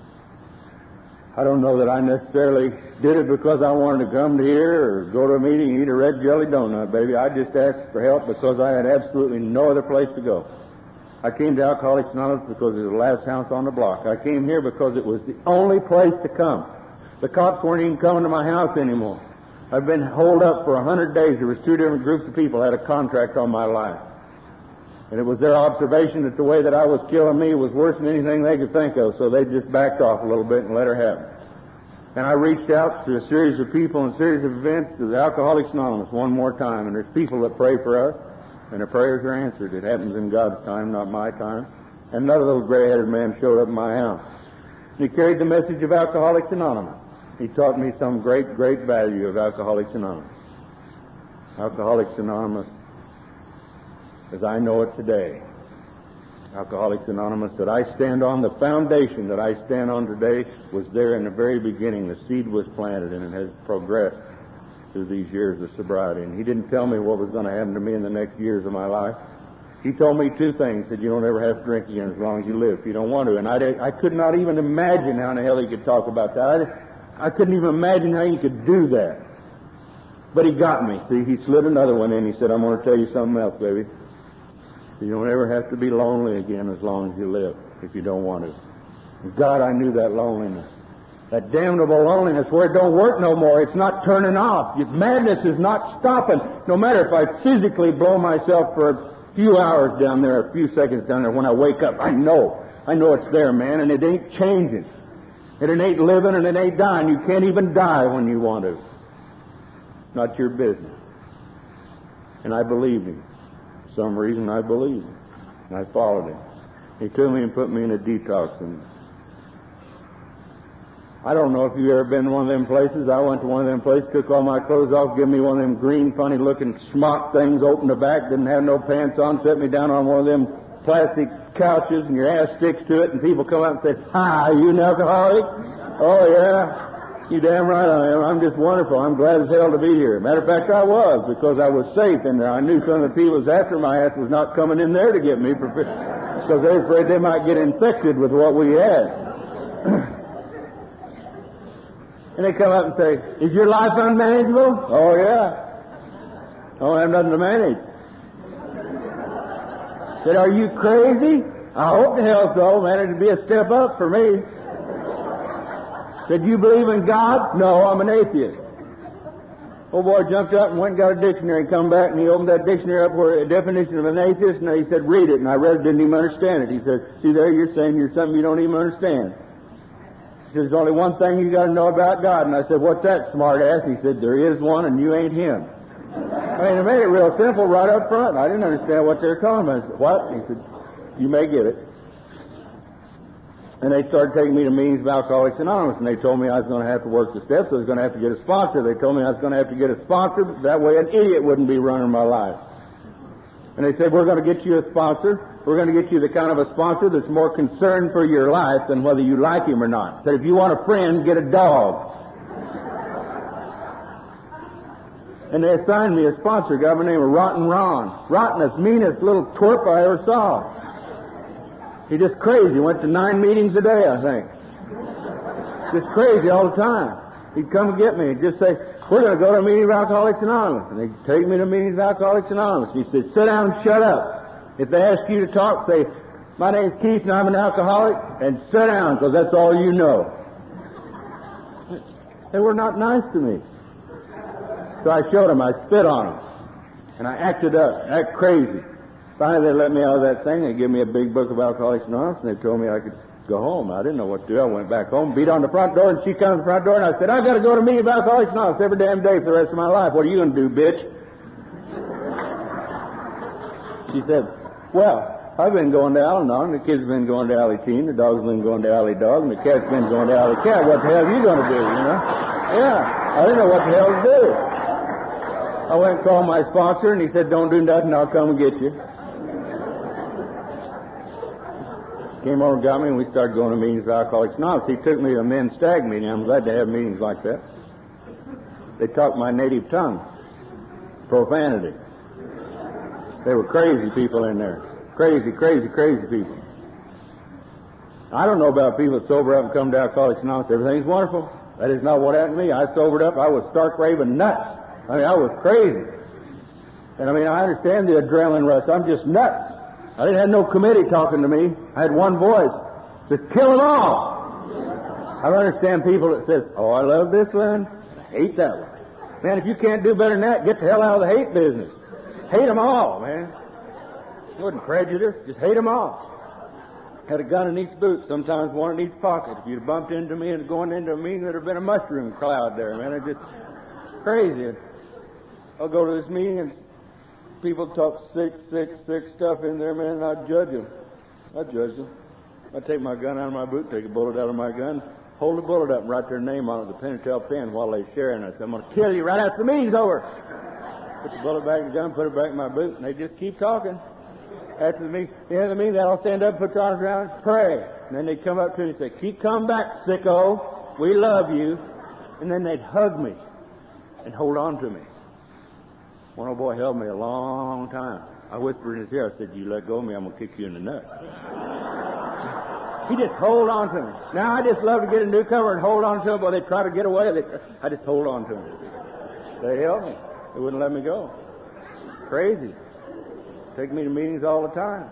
I don't know that I necessarily did it because I wanted to come here or go to a meeting and eat a red jelly donut, baby. I just asked for help because I had absolutely no other place to go. I came to Alcoholics Anonymous because it was the last house on the block. I came here because it was the only place to come. The cops weren't even coming to my house anymore. I've been holed up for 100 days. There was 2 different groups of people that had a contract on my life. And it was their observation that the way that I was killing me was worse than anything they could think of, so they just backed off a little bit and let her have it. And I reached out to a series of people and a series of events to the Alcoholics Anonymous one more time, and there's people that pray for us, and their prayers are answered. It happens in God's time, not my time. And another little gray-headed man showed up in my house. And he carried the message of Alcoholics Anonymous. He taught me some great, great value of Alcoholics Anonymous. Alcoholics Anonymous, as I know it today, Alcoholics Anonymous that I stand on, the foundation that I stand on today was there in the very beginning. The seed was planted and it has progressed through these years of sobriety. And he didn't tell me what was going to happen to me in the next years of my life. He told me 2 things. He said, you don't ever have to drink again as long as you live if you don't want to. And I could not even imagine how in the hell he could talk about that. I couldn't even imagine how he could do that. But he got me. See, he slid another one in. He said, I'm going to tell you something else, baby. You don't ever have to be lonely again as long as you live if you don't want to. And God, I knew that loneliness. That damnable loneliness where it don't work no more. It's not turning off. Madness is not stopping. No matter if I physically blow myself for a few hours down there, a few seconds down there, when I wake up, I know it's there, man, and it ain't changing. And it ain't living and it ain't dying. You can't even die when you want to. Not your business. And I believed him. For some reason I believed him. And I followed him. He took me and put me in a detox. And I don't know if you've ever been to one of them places. I went to one of them places, took all my clothes off, give me one of them green, funny-looking smock things, opened the back, didn't have no pants on, set me down on one of them plastic couches, and your ass sticks to it, and people come out and say, hi, are you an alcoholic? Oh, yeah. You damn right I am. I'm just wonderful. I'm glad as hell to be here. Matter of fact, I was, because I was safe in there. I knew some of the people was after my ass was not coming in there to get me, because they were afraid they might get infected with what we had. And they come up and say, is your life unmanageable? Oh, yeah. I don't have nothing to manage. Said, are you crazy? I hope the hell so, man. It'd be a step up for me. Said, you believe in God? No, I'm an atheist. Old boy jumped up and went and got a dictionary and come back, and he opened that dictionary up where a definition of an atheist, and he said, read it. And I read it, didn't even understand it. He said, see there, you're saying you're something you don't even understand. He said, there's only one thing you got to know about God. And I said, what's that, smart ass? He said, there is one, and you ain't him. I mean, it made it real simple right up front. I didn't understand what they were talking about. I said, what? He said, you may get it. And they started taking me to meetings of Alcoholics Anonymous, and they told me I was going to have to work the steps. I was going to have to get a sponsor. They told me I was going to have to get a sponsor. That way an idiot wouldn't be running my life. And they said, we're going to get you a sponsor. We're going to get you the kind of a sponsor that's more concerned for your life than whether you like him or not. Said, if you want a friend, get a dog. And they assigned me a sponsor, a guy by the name of Rotten Ron. Rottenest, meanest little twerp I ever saw. He's just crazy. He went to 9 meetings a day, I think. Just crazy all the time. He'd come and get me and just say, we're going to go to a meeting of Alcoholics Anonymous. And they'd take me to meetings of Alcoholics Anonymous. And he said, sit down and shut up. If they ask you to talk, say, my name's Keith and I'm an alcoholic, and sit down, because that's all you know. They were not nice to me. So I showed them. I spit on them. And I acted up, act crazy. Finally, they let me out of that thing. They gave me a big book of Alcoholics Anonymous, and they told me I could go home. I didn't know what to do. I went back home, beat on the front door, and she comes to the front door, and I said, I've got to go to a meeting of Alcoholics Anonymous every damn day for the rest of my life. What are you going to do, bitch? She said, well, I've been going to Al-Anon, the kids have been going to Alley Teen, the dog's been going to Alley Dog, and the cat's been going to Alley Cat. What the hell are you going to do, you know? Yeah, I didn't know what the hell to do. I went and called my sponsor, and he said, don't do nothing, I'll come and get you. Came over and got me, and we started going to meetings of Alcoholics Anonymous. He took me to a men's stag meeting. I'm glad to have meetings like that. They talk my native tongue. Profanity. They were crazy people in there. Crazy, crazy, crazy people. I don't know about people that sober up and come to Alcoholics Anonymous. Everything's wonderful. That is not what happened to me. I sobered up. I was stark raving nuts. I mean, I was crazy. And I mean, I understand the adrenaline rush. I'm just nuts. I didn't have no committee talking to me. I had one voice. Just kill them all. I don't understand people that says, oh, I love this one. I hate that one. Man, if you can't do better than that, get the hell out of the hate business. Hate them all, man. It wasn't prejudice. Just hate them all. Had a gun in each boot, sometimes one in each pocket. If you'd bumped into me and going into a meeting, there'd have been a mushroom cloud there, man. It's just crazy. I'll go to this meeting and people talk sick stuff in there, man, and I'd judge them. I'd take my gun out of my boot, take a bullet out of my gun, hold the bullet up and write their name on it with a Pentel pen while they sharing it. I'm going to kill you right after the meeting's over. Put the bullet back in the gun, put it back in my boot, and they just keep talking. After the end of the meeting, they'll stand up, put their arms around, and pray. And then they'd come up to me and say, keep coming back, sicko. We love you. And then they'd hug me and hold on to me. One old boy held me a long time. I whispered in his ear, I said, you let go of me, I'm going to kick you in the nuts. He just hold on to me. Now, I just love to get a newcomer and hold on to him, but they try to get away. I just hold on to him. They held me. They wouldn't let me go. Crazy. Take me to meetings all the time.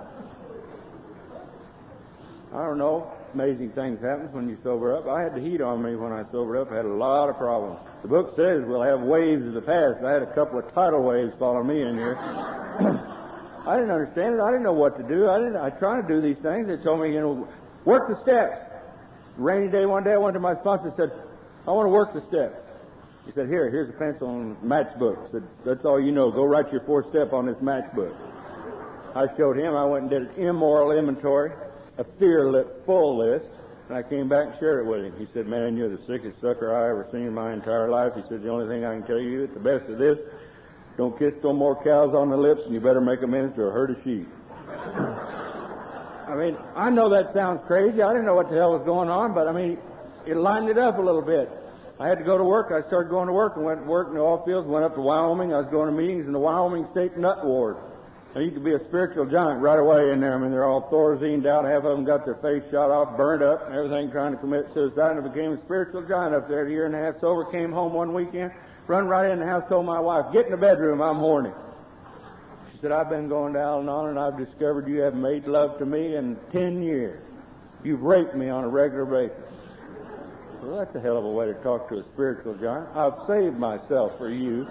I don't know. Amazing things happen when you sober up. I had the heat on me when I sobered up. I had a lot of problems. The book says we'll have waves of the past. I had a couple of tidal waves following me in here. I didn't understand it. I didn't know what to do. I tried to do these things. They told me, work the steps. Rainy day one day, I went to my sponsor and said, I want to work the steps. He said, here's a pencil and matchbook. I said, that's all you know. Go write your 4th step on this matchbook. I showed him. I went and did an immoral inventory, a full list, and I came back and shared it with him. He said, man, you're the sickest sucker I ever seen in my entire life. He said, the only thing I can tell you at the best of this, don't kiss no more cows on the lips, and you better make amends to a herd of sheep. I mean, I know that sounds crazy. I didn't know what the hell was going on, but, I mean, it lined it up a little bit. I had to go to work. I started going to work and went to work in the oil fields, went up to Wyoming. I was going to meetings in the Wyoming State Nut Ward. Now, you could be a spiritual giant right away in there. I mean, they're all Thorazined out. Half of them got their face shot off, burned up, and everything, trying to commit suicide. And I became a spiritual giant up there. A year and a half sober, came home one weekend, run right in the house, told my wife, get in the bedroom, I'm horny. She said, I've been going to Al-Anon, and I've discovered you haven't made love to me in 10 years. You've raped me on a regular basis. Well, that's a hell of a way to talk to a spiritual giant. I've saved myself for you.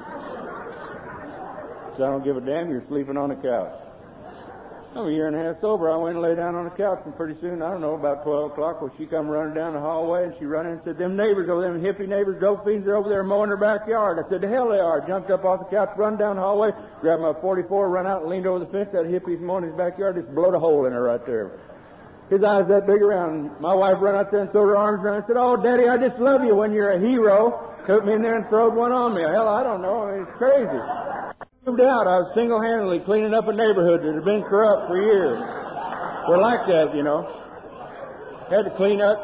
So I don't give a damn, you're sleeping on the couch. I'm a year and a half sober. I went and lay down on the couch, and pretty soon, I don't know, about 12 o'clock, well, she come running down the hallway, and she run in and said, them neighbors over there, them hippie neighbors, dope fiends, they're over there mowing their backyard. I said, the hell they are. Jumped up off the couch, run down the hallway, grabbed my 44, run out and leaned over the fence. That hippie's mowing his backyard, just blowed a hole in her right there. His eyes that big around. My wife run out there and threw her arms around and said, oh, Daddy, I just love you when you're a hero. Took me in there and throwed one on me. Hell, I don't know. I mean, it's crazy. Moved out. I was single-handedly cleaning up a neighborhood that had been corrupt for years. We're like that, Had to clean up.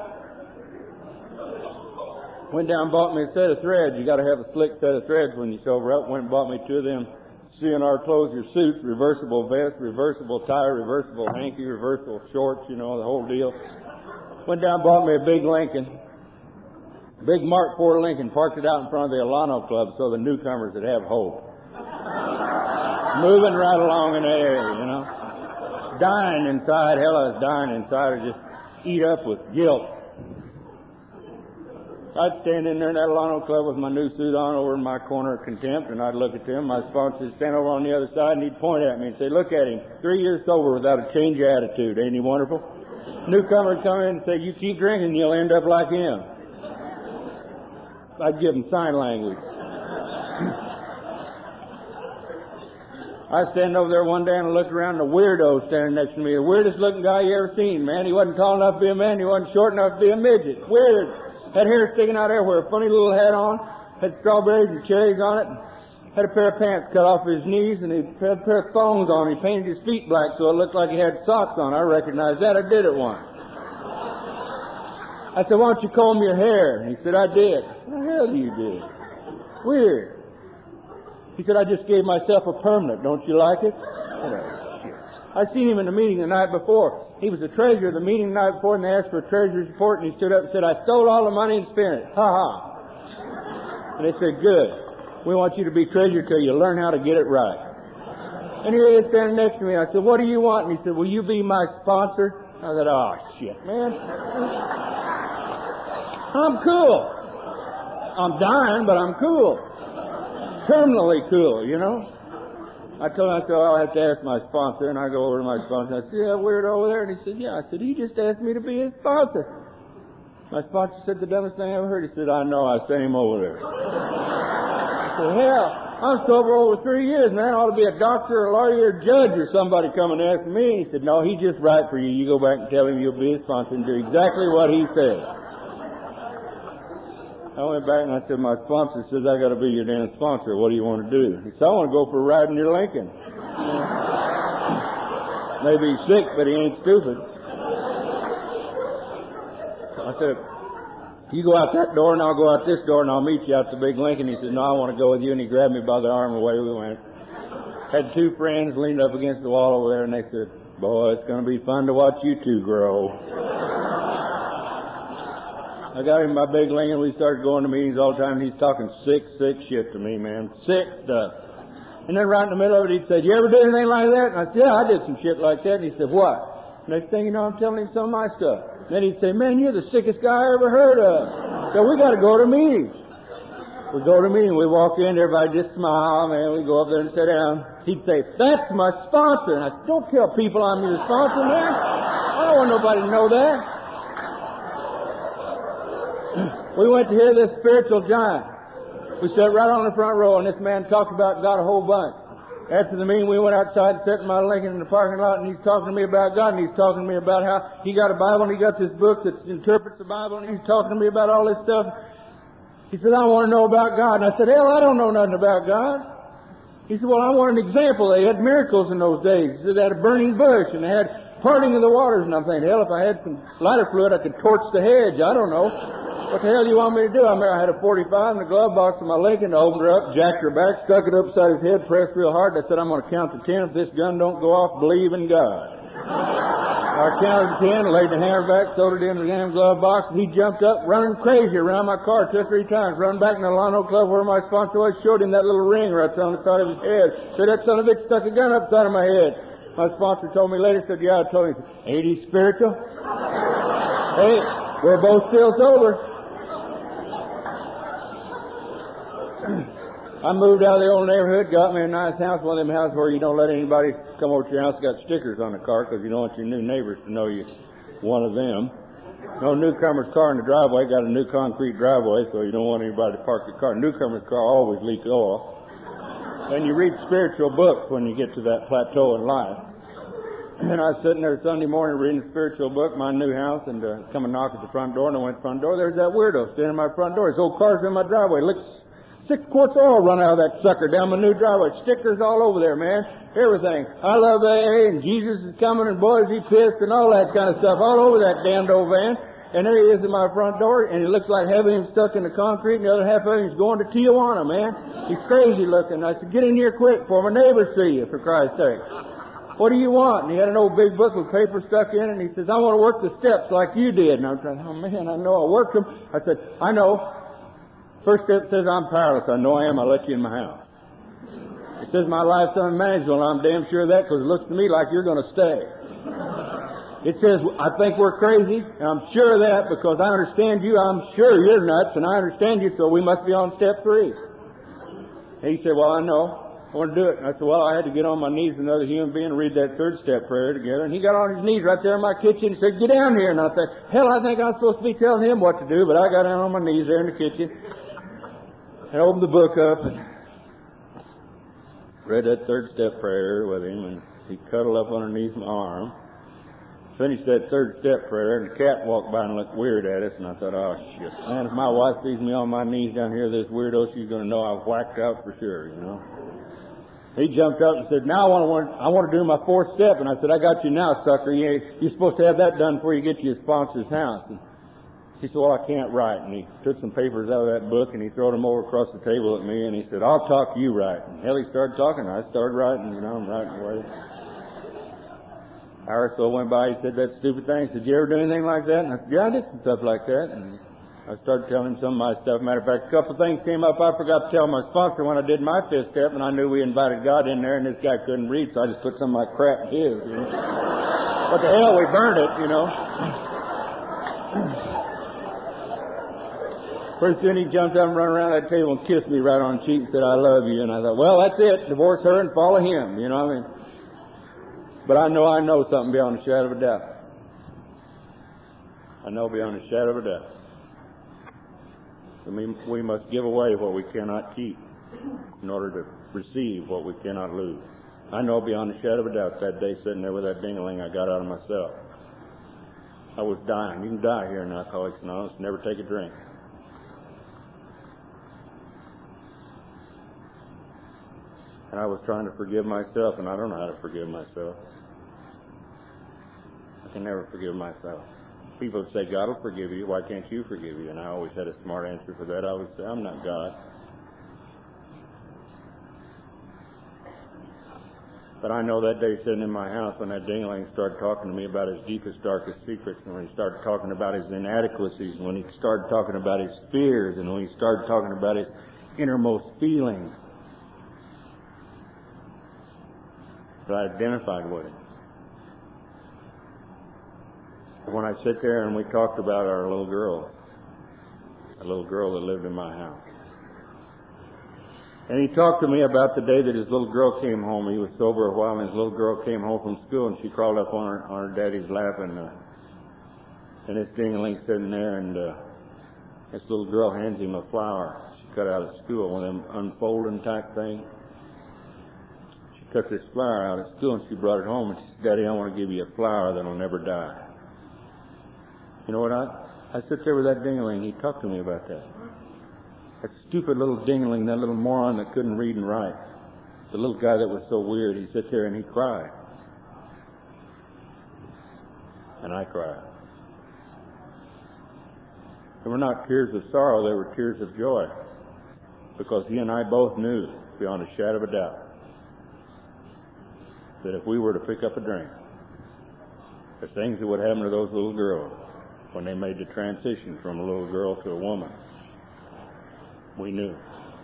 Went down and bought me a set of threads. You got to have a slick set of threads when you sober up. Went and bought me 2 of them CNR closure suits, reversible vest, reversible tie, reversible hanky, reversible shorts, the whole deal. Went down and bought me a big Lincoln. Big Mark IV Lincoln, parked it out in front of the Alano Club so the newcomers would have hope. Moving right along in the area, Dying inside. Hell, I was dying inside. I just eat up with guilt. I'd stand in there in that Alano Club with my new suit on over in my corner of contempt, and I'd look at them. My sponsor would stand over on the other side, and he'd point at me and say, look at him, 3 years sober without a change of attitude. Ain't he wonderful? Newcomer would come in and say, you keep drinking, you'll end up like him. I'd give him sign language. I stand over there one day and I looked around, and a weirdo standing next to me, the weirdest looking guy you ever seen, man. He wasn't tall enough to be a man, he wasn't short enough to be a midget. Weird. Had hair sticking out everywhere, a funny little hat on, had strawberries and cherries on it, had a pair of pants cut off his knees, and he had a pair of thongs on. He painted his feet black so it looked like he had socks on. I recognized that. I did it once. I said, why don't you comb your hair? And he said, I did. What the hell do you do? Weird. He said, I just gave myself a permanent. Don't you like it? I seen him in the meeting the night before. He was the treasurer of the meeting the night before, and they asked for a treasurer's report, and he stood up and said, I stole all the money and spent it. Ha ha. And they said, good. We want you to be treasurer till you learn how to get it right. And here he is standing next to me. I said, what do you want? And he said, will you be my sponsor? I said, oh, shit, man. I'm cool. I'm dying, but I'm cool. Terminally cool, you know. I told him, I'll have to ask my sponsor, and I go over to my sponsor, and I said, see that weirdo over there? And he said, yeah. I said, he just asked me to be his sponsor. My sponsor said the dumbest thing I ever heard. He said, I know, I sent him over there. I said, hell, I'm sober over 3 years, man. I ought to be a doctor, a lawyer, a judge, or somebody coming and asking me. He said, no, he's just right for you. You go back and tell him you'll be his sponsor and do exactly what he said. I went back and I said, my sponsor says I got to be your damn sponsor. What do you want to do? He said, I want to go for a ride in your Lincoln. Maybe he's sick, but he ain't stupid. I said, you go out that door and I'll go out this door and I'll meet you out the big Lincoln. He said, no, I want to go with you. And he grabbed me by the arm and away we went. Had two friends leaned up against the wall over there and they said, boy, it's going to be fun to watch you two grow. I got him in my big Lincoln. We started going to meetings all the time, and he's talking sick shit to me, man. Sick stuff. And then right in the middle of it, he said, you ever do anything like that? And I said, yeah, I did some shit like that. And he said, what? Next thing you know, I'm telling him some of my stuff. And then he'd say, man, you're the sickest guy I ever heard of. So we got to go to meetings. We go to meetings. We walk in, everybody just smile, man. We go up there and sit down. He'd say, that's my sponsor. And I said, don't tell people I'm your sponsor, man. I don't want nobody to know that. We went to hear this spiritual giant. We sat right on the front row, and this man talked about God a whole bunch. After the meeting, we went outside and sat in my Lincoln in the parking lot, and he's talking to me about God, and he's talking to me about how he got a Bible, and he got this book that interprets the Bible, and he's talking to me about all this stuff. He said, I want to know about God. And I said, hell, I don't know nothing about God. He said, well, I want an example. They had miracles in those days. They had a burning bush, and they had parting of the waters, and I'm thinking, hell, if I had some lighter fluid, I could torch the hedge. I don't know. What the hell do you want me to do? I had a 45 in the glove box of my Lincoln. I opened her up, jacked her back, stuck it upside his head, pressed real hard. I said, I'm going to count to 10. If this gun don't go off, believe in God. I counted to 10, laid the hammer back, throwed it in the damn glove box, and he jumped up, running crazy around my car 2 or 3 times, run back in the Lano Club where my sponsor was, showed him that little ring right on the side of his head. Said, that son of a bitch stuck a gun upside of my head. My sponsor told me later, said, yeah, I told him. Ain't he spiritual? Hey, we're both still sober. I moved out of the old neighborhood, got me a nice house, one of them houses where you don't let anybody come over to your house, got stickers on the car because you don't want your new neighbors to know you're one of them. No newcomer's car in the driveway, got a new concrete driveway, so you don't want anybody to park your car. Newcomer's car always leaks oil. And you read spiritual books when you get to that plateau in life. And I was sitting there Sunday morning reading a spiritual book, my new house, and come and knock at the front door, and I went to the front door. There's that weirdo standing at my front door. His old car's in my driveway. Looks 6 quarts of oil run out of that sucker down my new driveway. Stickers all over there, man. Everything. I love AA, and Jesus is coming, and boy, is he pissed, and all that kind of stuff all over that damned old van. And there he is at my front door, and it looks like having him stuck in the concrete, and the other half of him is going to Tijuana, man. He's crazy looking. I said, get in here quick before my neighbors see you, for Christ's sake. What do you want? And he had an old big book with paper stuck in it, and he says, I want to work the steps like you did. And I'm trying, oh man, I know I worked them. I said, I know. First step says I'm powerless. I know I am. I'll let you in my house. It says my life's unmanageable. I'm damn sure of that because it looks to me like you're going to stay. It says I think we're crazy, and I'm sure of that because I understand you. I'm sure you're nuts, and I understand you, so we must be on step 3. And he said, well, I know. I want to do it. And I said, well, I had to get on my knees with another human being and read that 3rd step prayer together. And he got on his knees right there in my kitchen and said, get down here. And I said, hell, I think I'm supposed to be telling him what to do, but I got down on my knees there in the kitchen. I opened the book up and read that 3rd step prayer with him, and he cuddled up underneath my arm. Finished that 3rd step prayer, and the cat walked by and looked weird at us, and I thought, oh, shit. Man, if my wife sees me on my knees down here, this weirdo, she's going to know I've whacked out for sure, you know. He jumped up and said, now I want to do my 4th step. And I said, I got you now, sucker. You're supposed to have that done before you get to your sponsor's house. And He said, well, I can't write. And he took some papers out of that book and he threw them over across the table at me and he said, I'll talk, you write. And hell, he started talking. I started writing, I'm writing away. An hour or so went by, he said that stupid thing. He said, you ever do anything like that? And I said, yeah, I did some stuff like that. And I started telling him some of my stuff. Matter of fact, a couple of things came up I forgot to tell my sponsor when I did my fifth step, and I knew we invited God in there, and this guy couldn't read, so I just put some of my crap in his. What the hell, we burned it, Pretty soon he jumped up and ran around that table and kissed me right on the cheek and said, I love you. And I thought, well, that's it. Divorce her and follow him, But I know something beyond a shadow of a doubt. I know beyond a shadow of a doubt. We must give away what we cannot keep in order to receive what we cannot lose. I know beyond a shadow of a doubt that day sitting there with that ding-a-ling, I got out of myself. I was dying. You can die here in Alcoholics Anonymous, never take a drink. And I was trying to forgive myself, and I don't know how to forgive myself. I can never forgive myself. People say, God will forgive you. Why can't you forgive you? And I always had a smart answer for that. I would say, I'm not God. But I know that day sitting in my house when that ding-a-ling started talking to me about his deepest, darkest secrets, and when he started talking about his inadequacies, and when he started talking about his fears, and when he started talking about his innermost feelings, that I identified with him. When I sit there and we talked about our little girl, a little girl that lived in my house. And he talked to me about the day that his little girl came home. He was sober a while, and his little girl came home from school, and she crawled up on her daddy's lap, and this ding-a-ling sitting there, and this little girl hands him a flower she cut out at school, one of them unfolding type things. She cut this flower out at school, and she brought it home, and she said, Daddy, I want to give you a flower that'll never die. You know what? I sit there with that ding-a-ling. He talked to me about that. That stupid little ding-a-ling, that little moron that couldn't read and write. The little guy that was so weird. He'd sit there and he'd cry. And I cried. They were not tears of sorrow. They were tears of joy. Because he and I both knew, beyond a shadow of a doubt, that if we were to pick up a drink, the things that would happen to those little girls when they made the transition from a little girl to a woman, we knew.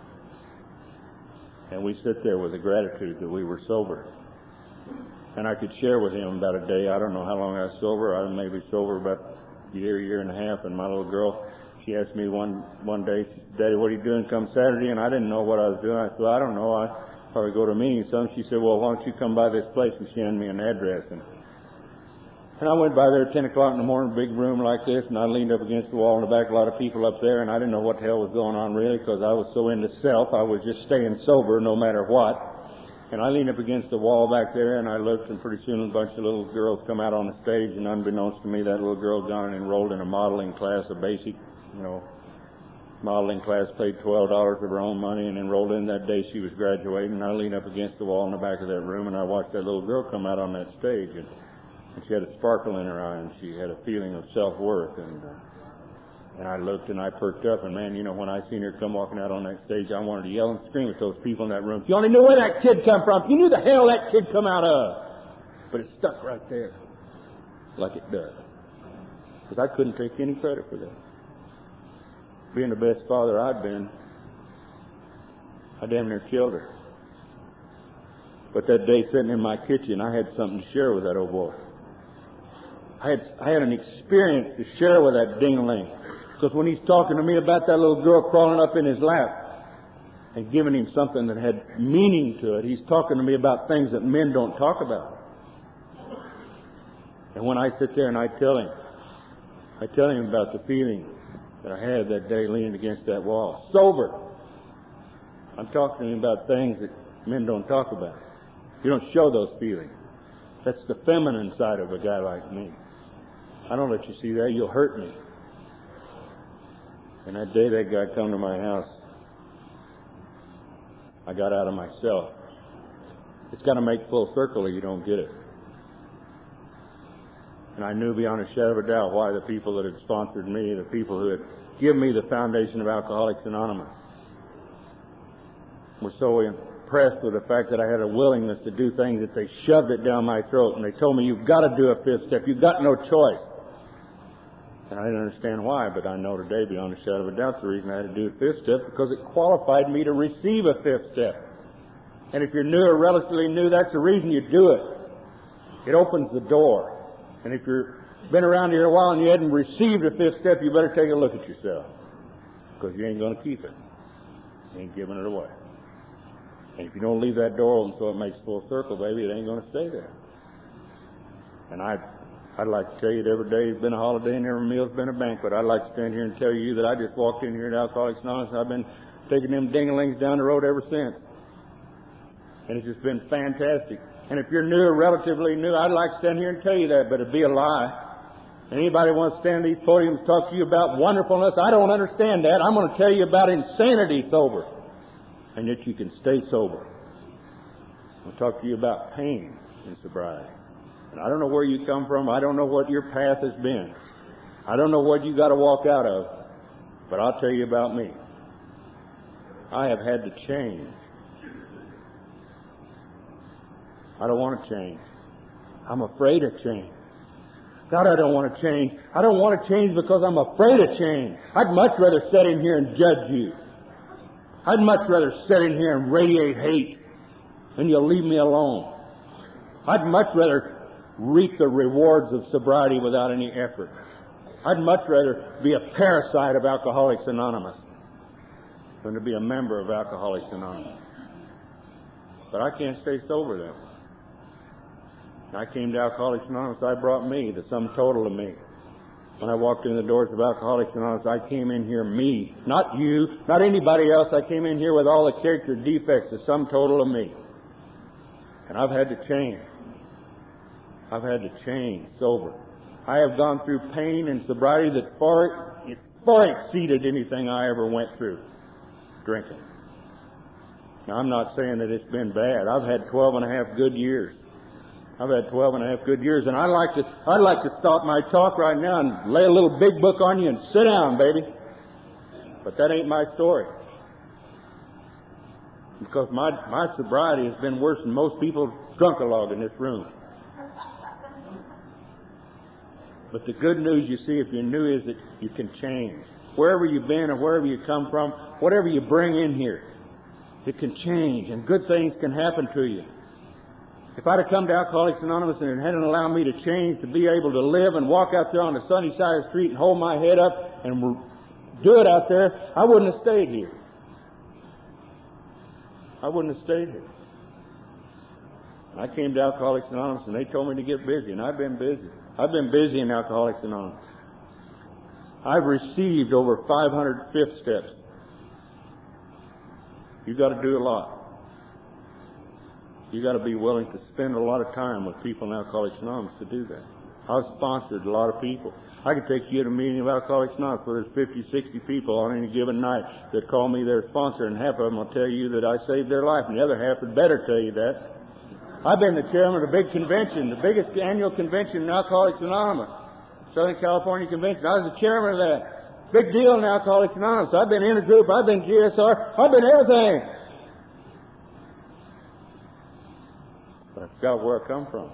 And we sit there with the gratitude that we were sober. And I could share with him about a day. I don't know how long I was sober. I may be sober about a year and a half. And my little girl, she asked me one day, she said, Daddy, what are you doing come Saturday? And I didn't know what I was doing. I said, I don't know. I probably go to a meeting or something. She said, well, why don't you come by this place? And she handed me an address. And I went by there at 10 o'clock in the morning, big room like this, and I leaned up against the wall in the back, a lot of people up there, and I didn't know what the hell was going on really, because I was so into self. I was just staying sober no matter what. And I leaned up against the wall back there, and I looked, and pretty soon a bunch of little girls come out on the stage, and unbeknownst to me, that little girl gone and enrolled in a modeling class, a basic, modeling class, paid $12 of her own money, and enrolled in that day she was graduating. And I leaned up against the wall in the back of that room, and I watched that little girl come out on that stage, and she had a sparkle in her eye, and she had a feeling of self-worth. And I looked, and I perked up, and man, when I seen her come walking out on that stage, I wanted to yell and scream at those people in that room. If you only knew where that kid come from, if you knew the hell that kid come out of. But it stuck right there, like it does. Because I couldn't take any credit for that. Being the best father I'd been, I damn near killed her. But that day sitting in my kitchen, I had something to share with that old boy. I had an experience to share with that ding-a-ling. Because when he's talking to me about that little girl crawling up in his lap and giving him something that had meaning to it, he's talking to me about things that men don't talk about. And when I sit there and I tell him about the feeling that I had that day leaning against that wall, sober, I'm talking to him about things that men don't talk about. You don't show those feelings. That's the feminine side of a guy like me. I don't let you see that. You'll hurt me. And that day that guy come to my house, I got out of myself. It's got to make full circle or you don't get it. And I knew beyond a shadow of a doubt why the people that had sponsored me, the people who had given me the foundation of Alcoholics Anonymous, were so impressed with the fact that I had a willingness to do things that they shoved it down my throat. And they told me, you've got to do a fifth step. You've got no choice. And I didn't understand why, but I know today beyond a shadow of a doubt the reason I had to do a fifth step, because it qualified me to receive a fifth step. And if you're new or relatively new, that's the reason you do it. It opens the door. And if you've been around here a while and you hadn't received a fifth step, you better take a look at yourself, because you ain't going to keep it. You ain't giving it away. And if you don't leave that door open so it makes full circle, baby, it ain't going to stay there. And I'd like to tell you that every day has been a holiday and every meal's been a banquet. I'd like to stand here and tell you that I just walked in here at Alcoholics Anonymous and I've been taking them ding-a-lings down the road ever since. And it's just been fantastic. And if you're new or relatively new, I'd like to stand here and tell you that, but it'd be a lie. Anybody wants to stand at these podiums and talk to you about wonderfulness? I don't understand that. I'm going to tell you about insanity sober, and that you can stay sober. I'll talk to you about pain in sobriety. And I don't know where you come from. I don't know what your path has been. I don't know what you got to walk out of. But I'll tell you about me. I have had to change. I don't want to change. I'm afraid of change. God, I don't want to change. I don't want to change because I'm afraid of change. I'd much rather sit in here and judge you. I'd much rather sit in here and radiate hate and you'll leave me alone. I'd much rather reap the rewards of sobriety without any effort. I'd much rather be a parasite of Alcoholics Anonymous than to be a member of Alcoholics Anonymous. But I can't stay sober then. When I came to Alcoholics Anonymous, I brought me, the sum total of me. When I walked in the doors of Alcoholics Anonymous, I came in here me. Not you, not anybody else. I came in here with all the character defects, the sum total of me. And I've had to change. I've had to change sober. I have gone through pain and sobriety that far exceeded anything I ever went through drinking. Now, I'm not saying that it's been bad. I've had 12 and a half good years. I've had 12 and a half good years, and I'd like to stop my talk right now and lay a little big book on you and sit down, baby. But that ain't my story. Because my sobriety has been worse than most people's drunk-a-log in this room. But the good news, you see, if you're new, is that you can change. Wherever you've been or wherever you come from, whatever you bring in here, it can change, and good things can happen to you. If I'd have come to Alcoholics Anonymous and it hadn't allowed me to change, to be able to live and walk out there on the sunny side of the street and hold my head up and do it out there, I wouldn't have stayed here. I wouldn't have stayed here. I came to Alcoholics Anonymous and they told me to get busy, and I've been busy. I've been busy in Alcoholics Anonymous. I've received over 500 fifth steps. You've got to do a lot. You've got to be willing to spend a lot of time with people in Alcoholics Anonymous to do that. I've sponsored a lot of people. I could take you to a meeting of Alcoholics Anonymous where there's 50, 60 people on any given night that call me their sponsor, and half of them will tell you that I saved their life, and the other half would better tell you that. I've been the chairman of a big convention, the biggest annual convention in Alcoholics Anonymous, Southern California Convention. I was the chairman of that. Big deal in Alcoholics Anonymous. I've been in a group. I've been GSR. I've been everything. But I forgot where I come from.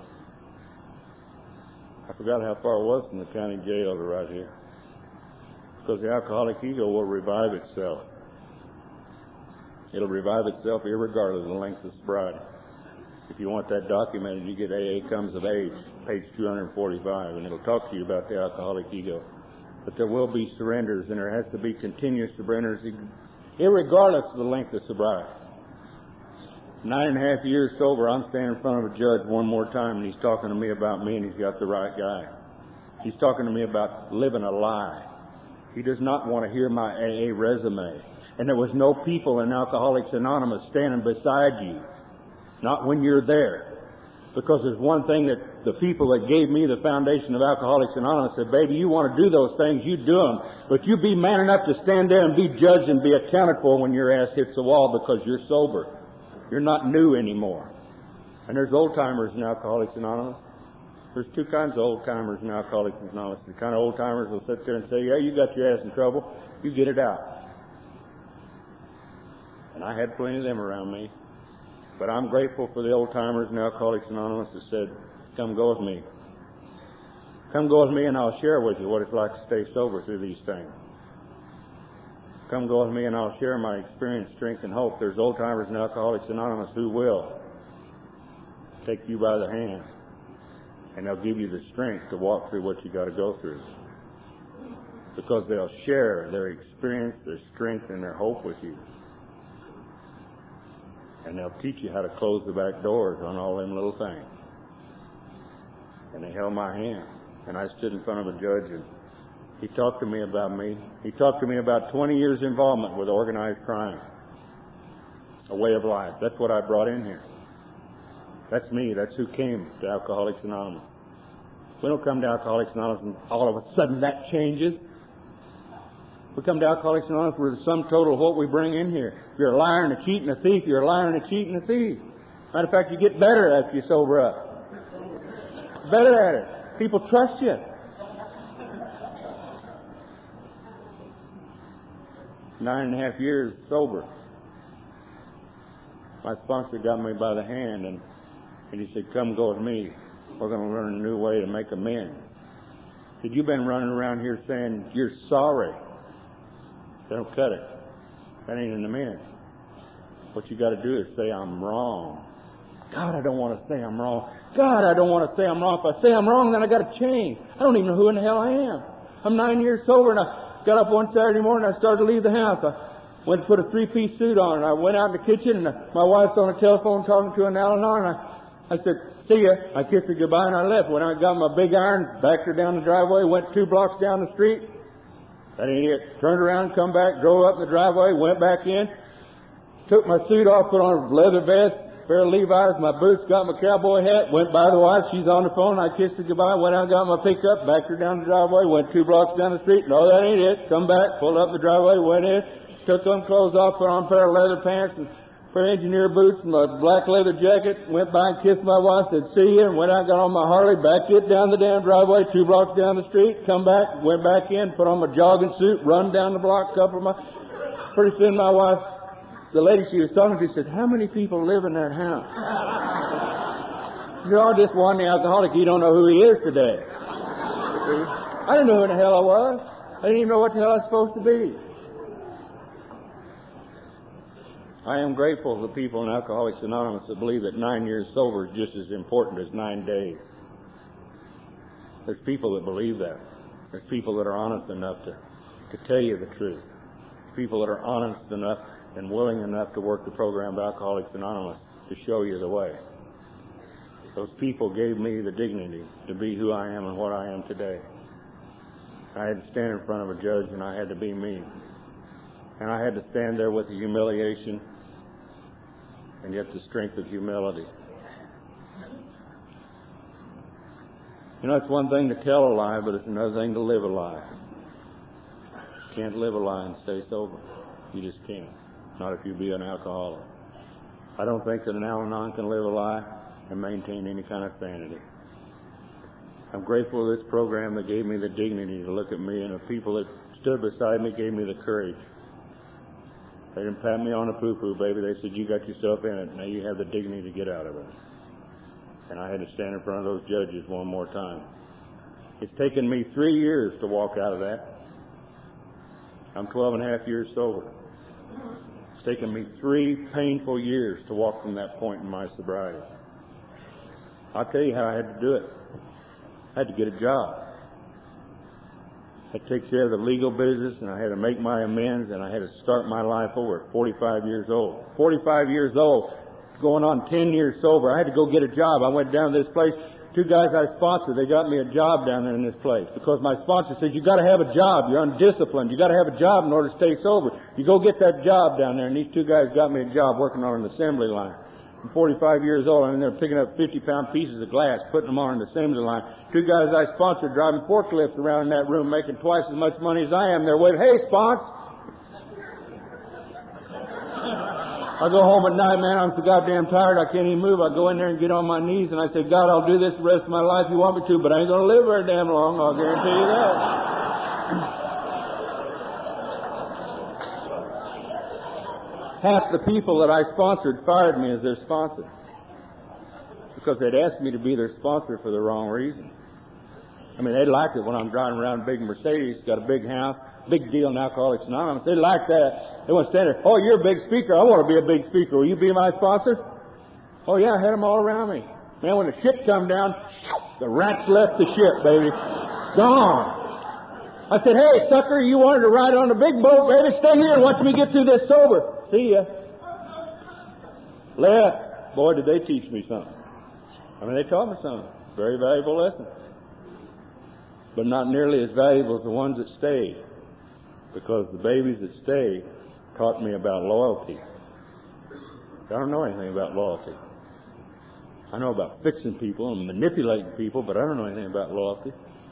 I forgot how far it was from the county jail to right here. Because the alcoholic ego will revive itself. It'll revive itself irregardless of the length of sobriety. If you want that documented, you get AA Comes of Age, page 245, and it'll talk to you about the alcoholic ego. But there will be surrenders, and there has to be continuous surrenders, irregardless of the length of sobriety. 9.5 years sober, I'm standing in front of a judge one more time, and he's talking to me about me, and he's got the right guy. He's talking to me about living a lie. He does not want to hear my AA resume. And there was no people in Alcoholics Anonymous standing beside you. Not when you're there. Because there's one thing that the people that gave me the foundation of Alcoholics Anonymous said, baby, you want to do those things, you do them. But you be man enough to stand there and be judged and be accounted for when your ass hits the wall because you're sober. You're not new anymore. And there's old-timers in Alcoholics Anonymous. There's two kinds of old-timers in Alcoholics Anonymous. The kind of old-timers will sit there and say, yeah, you got your ass in trouble. You get it out. And I had plenty of them around me. But I'm grateful for the old-timers in Alcoholics Anonymous that said, come go with me. Come go with me and I'll share with you what it's like to stay sober through these things. Come go with me and I'll share my experience, strength, and hope. There's old-timers in Alcoholics Anonymous who will take you by the hand, and they'll give you the strength to walk through what you got to go through. Because they'll share their experience, their strength, and their hope with you. And they'll teach you how to close the back doors on all them little things. And they held my hand. And I stood in front of a judge, and he talked to me about me. He talked to me about 20 years involvement with organized crime. A way of life. That's what I brought in here. That's me. That's who came to Alcoholics Anonymous. We don't come to Alcoholics Anonymous and all of a sudden that changes. We come to Alcoholics Anonymous with the sum total of what we bring in here. If you're a liar and a cheat and a thief, you're a liar and a cheat and a thief. Matter of fact, you get better after you sober up. Better at it. People trust you. 9.5 years sober. My sponsor got me by the hand and he said, come go with me. We're going to learn a new way to make amends. He said, you've been running around here saying you're sorry. They don't cut it. That ain't an amends. What you got to do is say, I'm wrong. God, I don't want to say I'm wrong. God, I don't want to say I'm wrong. If I say I'm wrong, then I got to change. I don't even know who in the hell I am. I'm 9 years sober, and I got up one Saturday morning and I started to leave the house. I went to put a 3-piece suit on, and I went out in the kitchen, and my wife's on the telephone talking to an Eleanor, and I said, see ya. I kissed her goodbye, and I left. When I got my big iron, backed her down the driveway, went 2 blocks down the street. That ain't it. Turned around, come back, drove up the driveway, went back in, took my suit off, put on a leather vest, pair of Levi's, my boots, got my cowboy hat, went by the wife, she's on the phone, I kissed her goodbye, went out, got my pickup, backed her down the driveway, went 2 blocks down the street. No, that ain't it. Come back, pulled up the driveway, went in, took them clothes off, put on a pair of leather pants and pair of engineer boots and my black leather jacket, went by and kissed my wife, said, see you, and went out, got on my Harley, backed it down the damn driveway, 2 blocks down the street, come back, went back in, put on my jogging suit, run down the block, couple of my... Pretty soon my wife, the lady she was talking to, said, how many people live in that house? You're all just one alcoholic, you don't know who he is today. I didn't know who in the hell I was. I didn't even know what the hell I was supposed to be. I am grateful to the people in Alcoholics Anonymous that believe that 9 years sober is just as important as 9 days. There's people that believe that. There's people that are honest enough to tell you the truth. People that are honest enough and willing enough to work the program of Alcoholics Anonymous to show you the way. Those people gave me the dignity to be who I am and what I am today. I had to stand in front of a judge and I had to be me. And I had to stand there with the humiliation and yet the strength of humility. You know, it's one thing to tell a lie, but it's another thing to live a lie. You can't live a lie and stay sober. You just can't. Not if you be an alcoholic. I don't think that an Al-Anon can live a lie and maintain any kind of sanity. I'm grateful for this program that gave me the dignity to look at me, and the people that stood beside me gave me the courage. They didn't pat me on the poo-poo, baby. They said, you got yourself in it. Now you have the dignity to get out of it. And I had to stand in front of those judges one more time. It's taken me 3 years to walk out of that. I'm 12 and a half years sober. It's taken me 3 painful years to walk from that point in my sobriety. I'll tell you how I had to do it. I had to get a job. I had to take care of the legal business, and I had to make my amends, and I had to start my life over at 45 years old. 45 years old, going on 10 years sober. I had to go get a job. I went down to this place. 2 guys I sponsored, they got me a job down there in this place because my sponsor said, you got to have a job. You're undisciplined. You got to have a job in order to stay sober. You go get that job down there. And these 2 guys got me a job working on an assembly line. I'm 45 years old. I'm in there picking up 50-pound pieces of glass, putting them on an assembly line. 2 guys I sponsored driving forklifts around in that room, making twice as much money as I am. They're waiting, hey, spons. I go home at night, man, I'm so goddamn tired, I can't even move. I go in there and get on my knees, and I say, God, I'll do this the rest of my life if you want me to, but I ain't going to live very damn long, I'll guarantee you that. Half the people that I sponsored fired me as their sponsor because they'd asked me to be their sponsor for the wrong reason. I mean, they liked it when I'm driving around a big Mercedes, got a big house, big deal in Alcoholics Anonymous. They like that. They want to stand there, oh, you're a big speaker. I want to be a big speaker. Will you be my sponsor? Oh, yeah, I had them all around me. Man, when the ship come down, the rats left the ship, baby. Gone. I said, hey, sucker, you wanted to ride on the big boat, baby. Stay here and watch me get through this sober. See ya. Left. Boy, did they teach me something. I mean, they taught me something. Very valuable lesson. But not nearly as valuable as the ones that stayed. Because the babies that stayed taught me about loyalty. I don't know anything about loyalty. I know about fixing people and manipulating people, but I don't know anything about loyalty.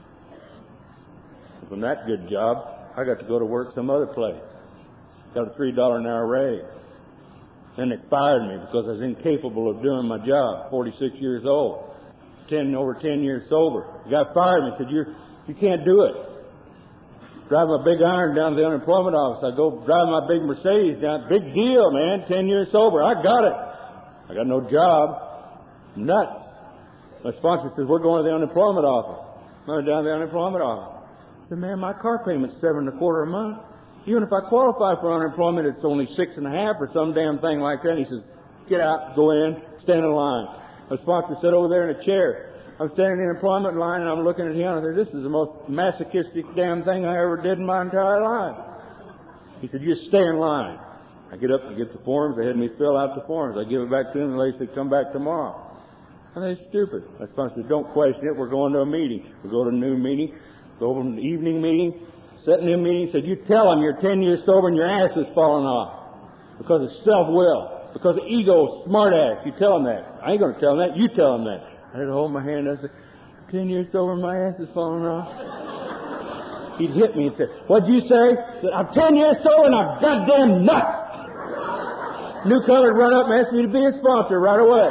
From that good job, I got to go to work some other place. Got a $3 an hour raise. Then they fired me because I was incapable of doing my job. 46 years old. Over 10 years sober. The guy fired me. Said, you can't do it. Drive my big iron down to the unemployment office. I go drive my big Mercedes down. Big deal, man. 10 years sober. I got it. I got no job. Nuts. My sponsor says, we're going to the unemployment office. I went down to the unemployment office. I said, man, my car payment's $7.25 a month. Even if I qualify for unemployment, it's only 6.5 or some damn thing like that. And he says, get out, go in, stand in line. My sponsor sat over there in a chair. I'm standing in the employment line and I'm looking at him and I said, this is the most masochistic damn thing I ever did in my entire life. He said, just stay in line. I get up and get the forms. They had me fill out the forms. I give it back to them and they said, come back tomorrow. And they're stupid. My sponsor said, don't question it. We're going to a meeting. We go to a noon meeting, go to an evening meeting, sit in the meeting, said, you tell them you're 10 years sober and your ass is falling off because of self-will, because of ego, smart ass. You tell them that. I ain't going to tell them that. You tell them that. I had to hold my hand. I said, 10 years sober and my ass is falling off. He'd hit me and said, what'd you say? I said, I'm 10 years sober and I'm goddamn nuts. New color run up and asked me to be a sponsor right away.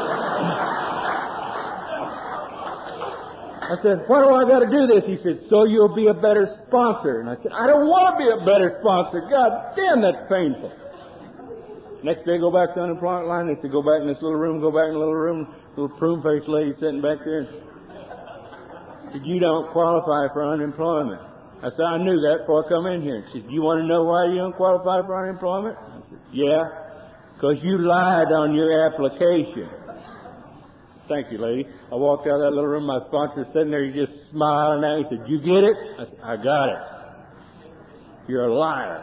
I said, why do I got to do this? He said, so you'll be a better sponsor. And I said, I don't want to be a better sponsor. God damn, that's painful. Next day, go back to the unemployment line. They said, go back in this little room, go back in the little room. Little prune-faced lady sitting back there. Said, you don't qualify for unemployment. I said, I knew that before I come in here. She said, you want to know why you don't qualify for unemployment? I said, yeah, because you lied on your application. Thank you, lady. I walked out of that little room. My sponsor sitting there. He just smiling at me. He said, you get it? I said, I got it. You're a liar.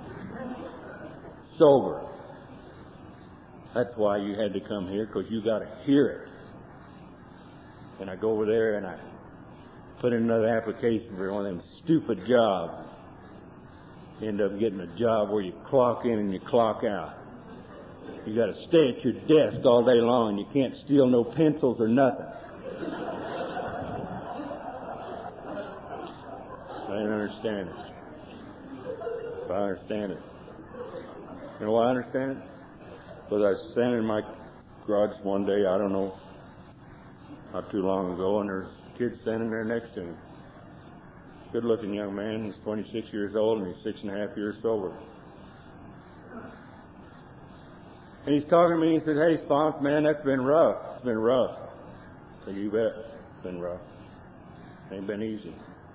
Sober. That's why you had to come here, because you got to hear it. And I go over there and I put in another application for one of them stupid jobs. End up getting a job where you clock in and you clock out. You got to stay at your desk all day long and you can't steal no pencils or nothing. I didn't understand it. But I understand it. You know why I understand it? Because I was standing in my garage one day, I don't know, not too long ago, and there's a kid standing there next to me. Good-looking young man. He's 26 years old, and he's 6.5 years sober. And he's talking to me, and he said, hey, Spunk, man, that's been rough. It's been rough. I said, you bet. It's been rough. It ain't been easy.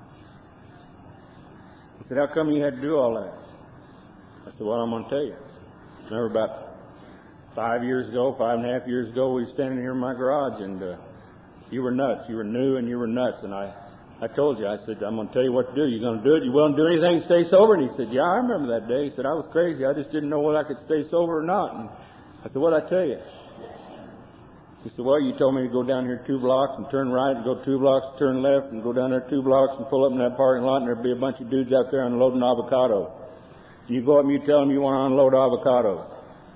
He said, how come you had to do all that? I said, well, I'm going to tell you. Remember about 5.5 years ago, we were standing here in my garage, and you were nuts. You were new, and you were nuts. And I told you, I said, I'm going to tell you what to do. You going to do it? You willing to do anything to stay sober? And he said, yeah, I remember that day. He said, I was crazy. I just didn't know whether I could stay sober or not. And I said, what'd I tell you? He said, well, you told me to go down here 2 blocks and turn right and go 2 blocks, turn left and go down there 2 blocks and pull up in that parking lot and there'd be a bunch of dudes out there unloading avocado. You go up and you tell them you want to unload avocado.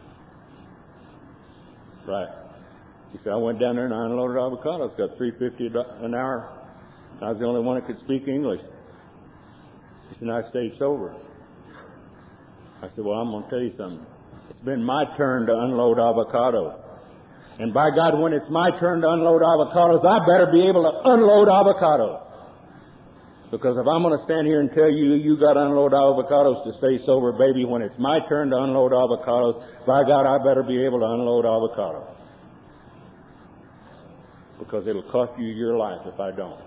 Right. He said, I went down there and I unloaded avocados. Got $3.50 an hour. I was the only one that could speak English. He said, I stayed sober. I said, well, I'm going to tell you something. It's been my turn to unload avocados. And by God, when it's my turn to unload avocados, I better be able to unload avocados. Because if I'm going to stand here and tell you, you got to unload avocados to stay sober, baby, when it's my turn to unload avocados, by God, I better be able to unload avocados. Because it'll cost you your life if I don't.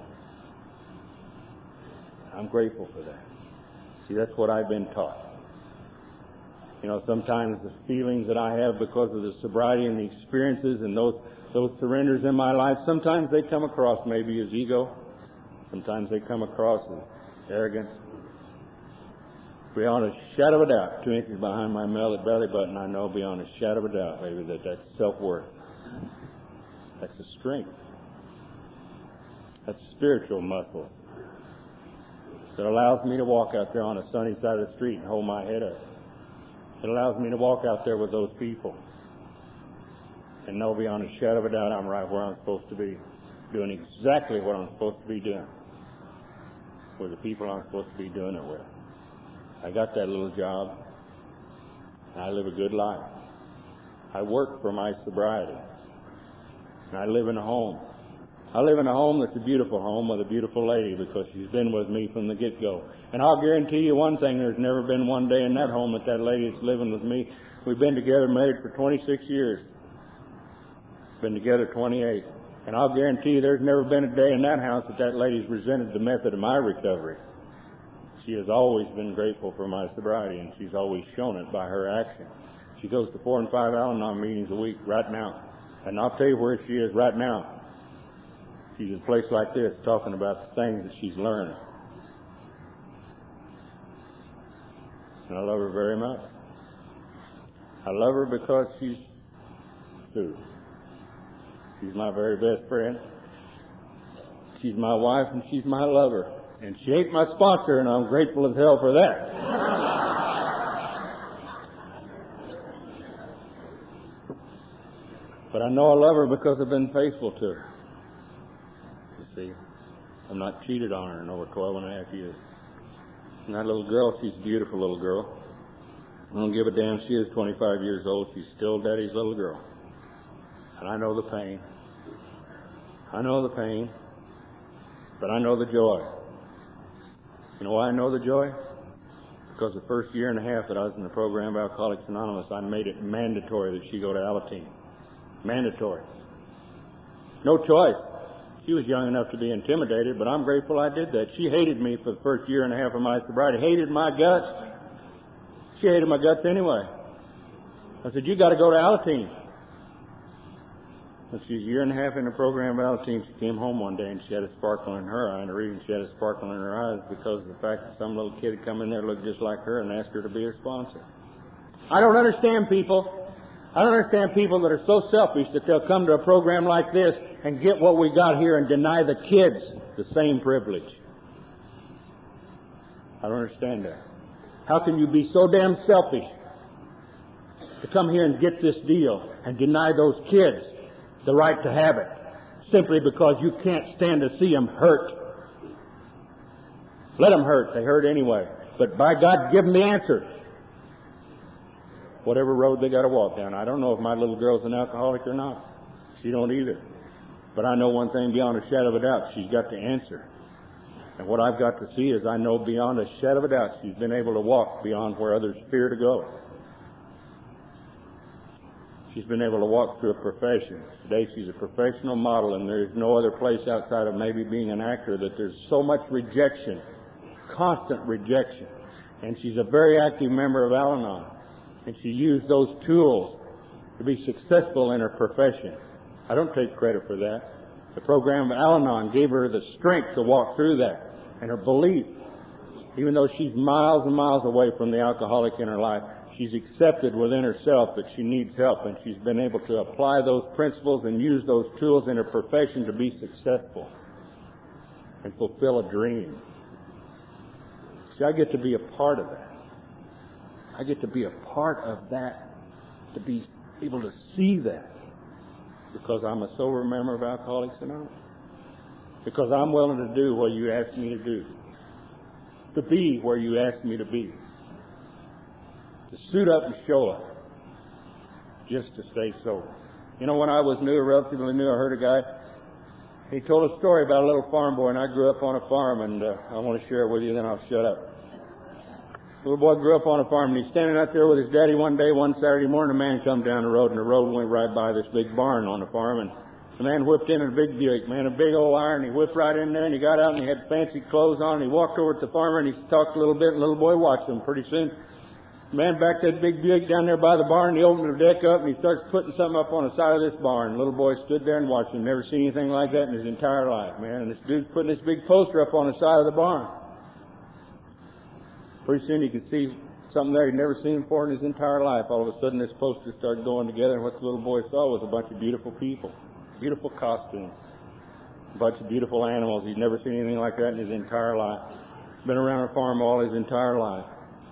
I'm grateful for that. See, that's what I've been taught. You know, sometimes the feelings that I have because of the sobriety and the experiences and those surrenders in my life, sometimes they come across maybe as ego. Sometimes they come across as arrogance. Beyond a shadow of a doubt, 2 inches behind my belly button, I know beyond a shadow of a doubt, baby, that's self-worth. That's the strength. That's spiritual muscles that allows me to walk out there on a sunny side of the street and hold my head up. It allows me to walk out there with those people and know beyond a shadow of a doubt I'm right where I'm supposed to be, doing exactly what I'm supposed to be doing with the people I'm supposed to be doing it with. I got that little job. I live a good life. I work for my sobriety. And I live in a home. I live in a home that's a beautiful home with a beautiful lady because she's been with me from the get-go. And I'll guarantee you one thing, there's never been one day in that home that lady that's living with me. We've been together, married for 26 years. Been together 28. And I'll guarantee you there's never been a day in that house that lady's resented the method of my recovery. She has always been grateful for my sobriety, and she's always shown it by her action. She goes to 4 and 5 Al-Anon meetings a week right now. And I'll tell you where she is right now. She's in a place like this talking about the things that she's learned. And I love her very much. I love her because she's Sue. She's my very best friend. She's my wife and she's my lover. And she ain't my sponsor, and I'm grateful as hell for that. But I know I love her because I've been faithful to her. You see, I'm not cheated on her in over 12 and a half years. And that little girl, she's a beautiful little girl. I don't give a damn. She is 25 years old. She's still Daddy's little girl. And I know the pain. I know the pain. But I know the joy. You know why I know the joy? Because the first year and a half that I was in the program of Alcoholics Anonymous, I made it mandatory that she go to Alateen. Mandatory. No choice. She was young enough to be intimidated, but I'm grateful I did that. She hated me for the first year and a half of my sobriety. Hated my guts. She hated my guts anyway. I said, you got to go to Alateen. And she's a year and a half in the program of Alateen. She came home one day and she had a sparkle in her eye. And the reason she had a sparkle in her eye is because of the fact that some little kid had come in there, looked just like her, and asked her to be her sponsor. I don't understand people. I don't understand people that are so selfish that they'll come to a program like this and get what we got here and deny the kids the same privilege. I don't understand that. How can you be so damn selfish to come here and get this deal and deny those kids the right to have it simply because you can't stand to see them hurt? Let them hurt. They hurt anyway. But by God, give them the answer. Whatever road they got to walk down. I don't know if my little girl's an alcoholic or not. She don't either. But I know one thing beyond a shadow of a doubt. She's got the answer. And what I've got to see is I know beyond a shadow of a doubt she's been able to walk beyond where others fear to go. She's been able to walk through a profession. Today she's a professional model, and there's no other place outside of maybe being an actor that there's so much rejection, constant rejection. And she's a very active member of Al-Anon. And she used those tools to be successful in her profession. I don't take credit for that. The program of Al-Anon gave her the strength to walk through that. And her belief, even though she's miles and miles away from the alcoholic in her life, she's accepted within herself that she needs help. And she's been able to apply those principles and use those tools in her profession to be successful and fulfill a dream. See, I get to be a part of that. I get to be a part of that, to be able to see that, because I'm a sober member of Alcoholics Anonymous. Because I'm willing to do what you asked me to do, to be where you asked me to be, to suit up and show up, just to stay sober. You know, when I was new, relatively new, I heard a guy, he told a story about a little farm boy, and I grew up on a farm, and I want to share it with you, then I'll shut up. The little boy grew up on a farm, and he's standing out there with his daddy one day, one Saturday morning. A man come down the road, and the road went right by this big barn on the farm, and the man whipped in a big Buick, man, a big old iron. He whipped right in there, and he got out, and he had fancy clothes on, and he walked over to the farmer, and he talked a little bit, and the little boy watched him. Pretty soon, the man backed that big Buick down there by the barn, and he opened the deck up, and he starts putting something up on the side of this barn. The little boy stood there and watched him. Never seen anything like that in his entire life, man. And this dude's putting this big poster up on the side of the barn. Pretty soon, you could see something there he'd never seen before in his entire life. All of a sudden, this poster started going together, and what the little boy saw was a bunch of beautiful people, beautiful costumes, a bunch of beautiful animals. He'd never seen anything like that in his entire life. Been around a farm all his entire life.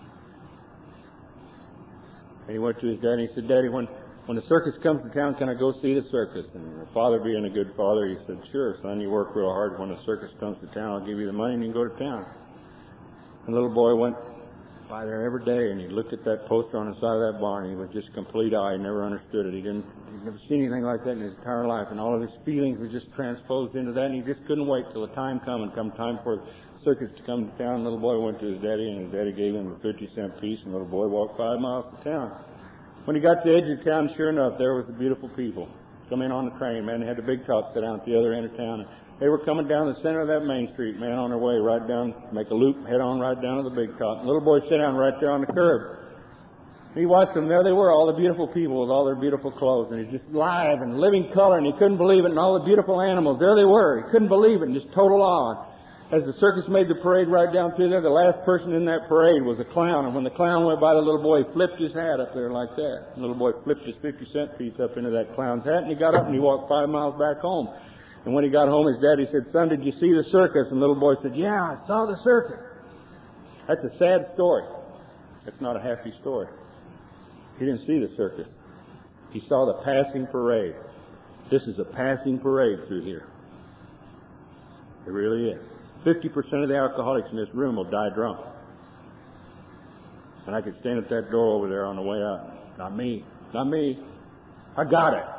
And he went to his dad, and he said, Daddy, when the circus comes to town, can I go see the circus? And the father, being a good father, he said, sure, son, you work real hard. When the circus comes to town, I'll give you the money, and you can go to town. And the little boy went by there every day, and he looked at that poster on the side of that barn. He was just complete eye. He never understood it. He'd never seen anything like that in his entire life, and all of his feelings were just transposed into that, and he just couldn't wait till the time come time for the circus to come to town. The little boy went to his daddy, and his daddy gave him a 50-cent piece, and the little boy walked 5 miles to town. When he got to the edge of town, sure enough, there was the beautiful people come in on the train, man. They had the big top set down at the other end of town. They were coming down the center of that main street, man, on their way right down, make a loop, head on right down to the big top. The little boy sat down right there on the curb. He watched them. There they were, all the beautiful people with all their beautiful clothes. And he's just live and living color, and he couldn't believe it. And all the beautiful animals, there they were. He couldn't believe it, and just total awe. As the circus made the parade right down through there, the last person in that parade was a clown. And when the clown went by, the little boy flipped his hat up there like that. The little boy flipped his 50-cent piece up into that clown's hat, and he got up and he walked 5 miles back home. And when he got home, his daddy said, son, did you see the circus? And the little boy said, yeah, I saw the circus. That's a sad story. That's not a happy story. He didn't see the circus. He saw the passing parade. This is a passing parade through here. It really is. 50% of the alcoholics in this room will die drunk. And I could stand at that door over there on the way out. Not me. Not me. I got it.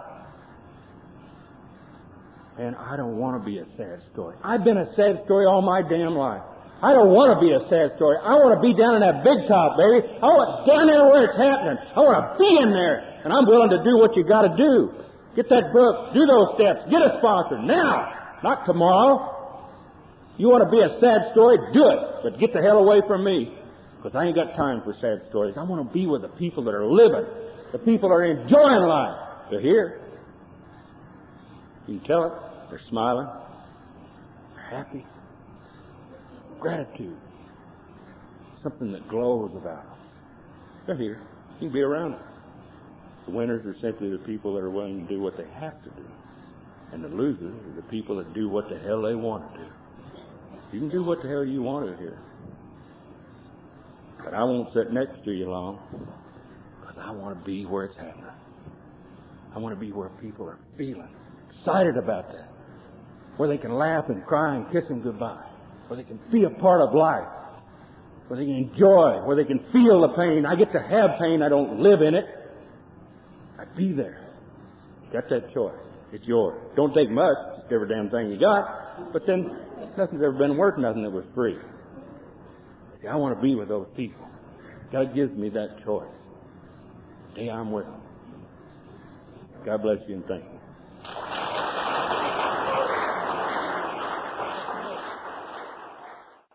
And I don't want to be a sad story. I've been a sad story all my damn life. I don't want to be a sad story. I want to be down in that big top, baby. I want down there where it's happening. I want to be in there. And I'm willing to do what you got to do. Get that book. Do those steps. Get a sponsor. Now. Not tomorrow. You want to be a sad story? Do it. But get the hell away from me. Because I ain't got time for sad stories. I want to be with the people that are living. The people that are enjoying life. They're here. You can tell it. They're smiling. They're happy. Gratitude. Something that glows about them. They're here. You can be around them. The winners are simply the people that are willing to do what they have to do. And the losers are the people that do what the hell they want to do. You can do what the hell you want to here. But I won't sit next to you long. Because I want to be where it's happening. I want to be where people are feeling excited about that. Where they can laugh and cry and kiss them goodbye. Where they can be a part of life. Where they can enjoy. Where they can feel the pain. I get to have pain. I don't live in it. I be there. Got that choice. It's yours. Don't take much. It's every damn thing you got. But then, nothing's ever been worth nothing that was free. See, I want to be with those people. God gives me that choice. Today I'm with them. God bless you and thank you.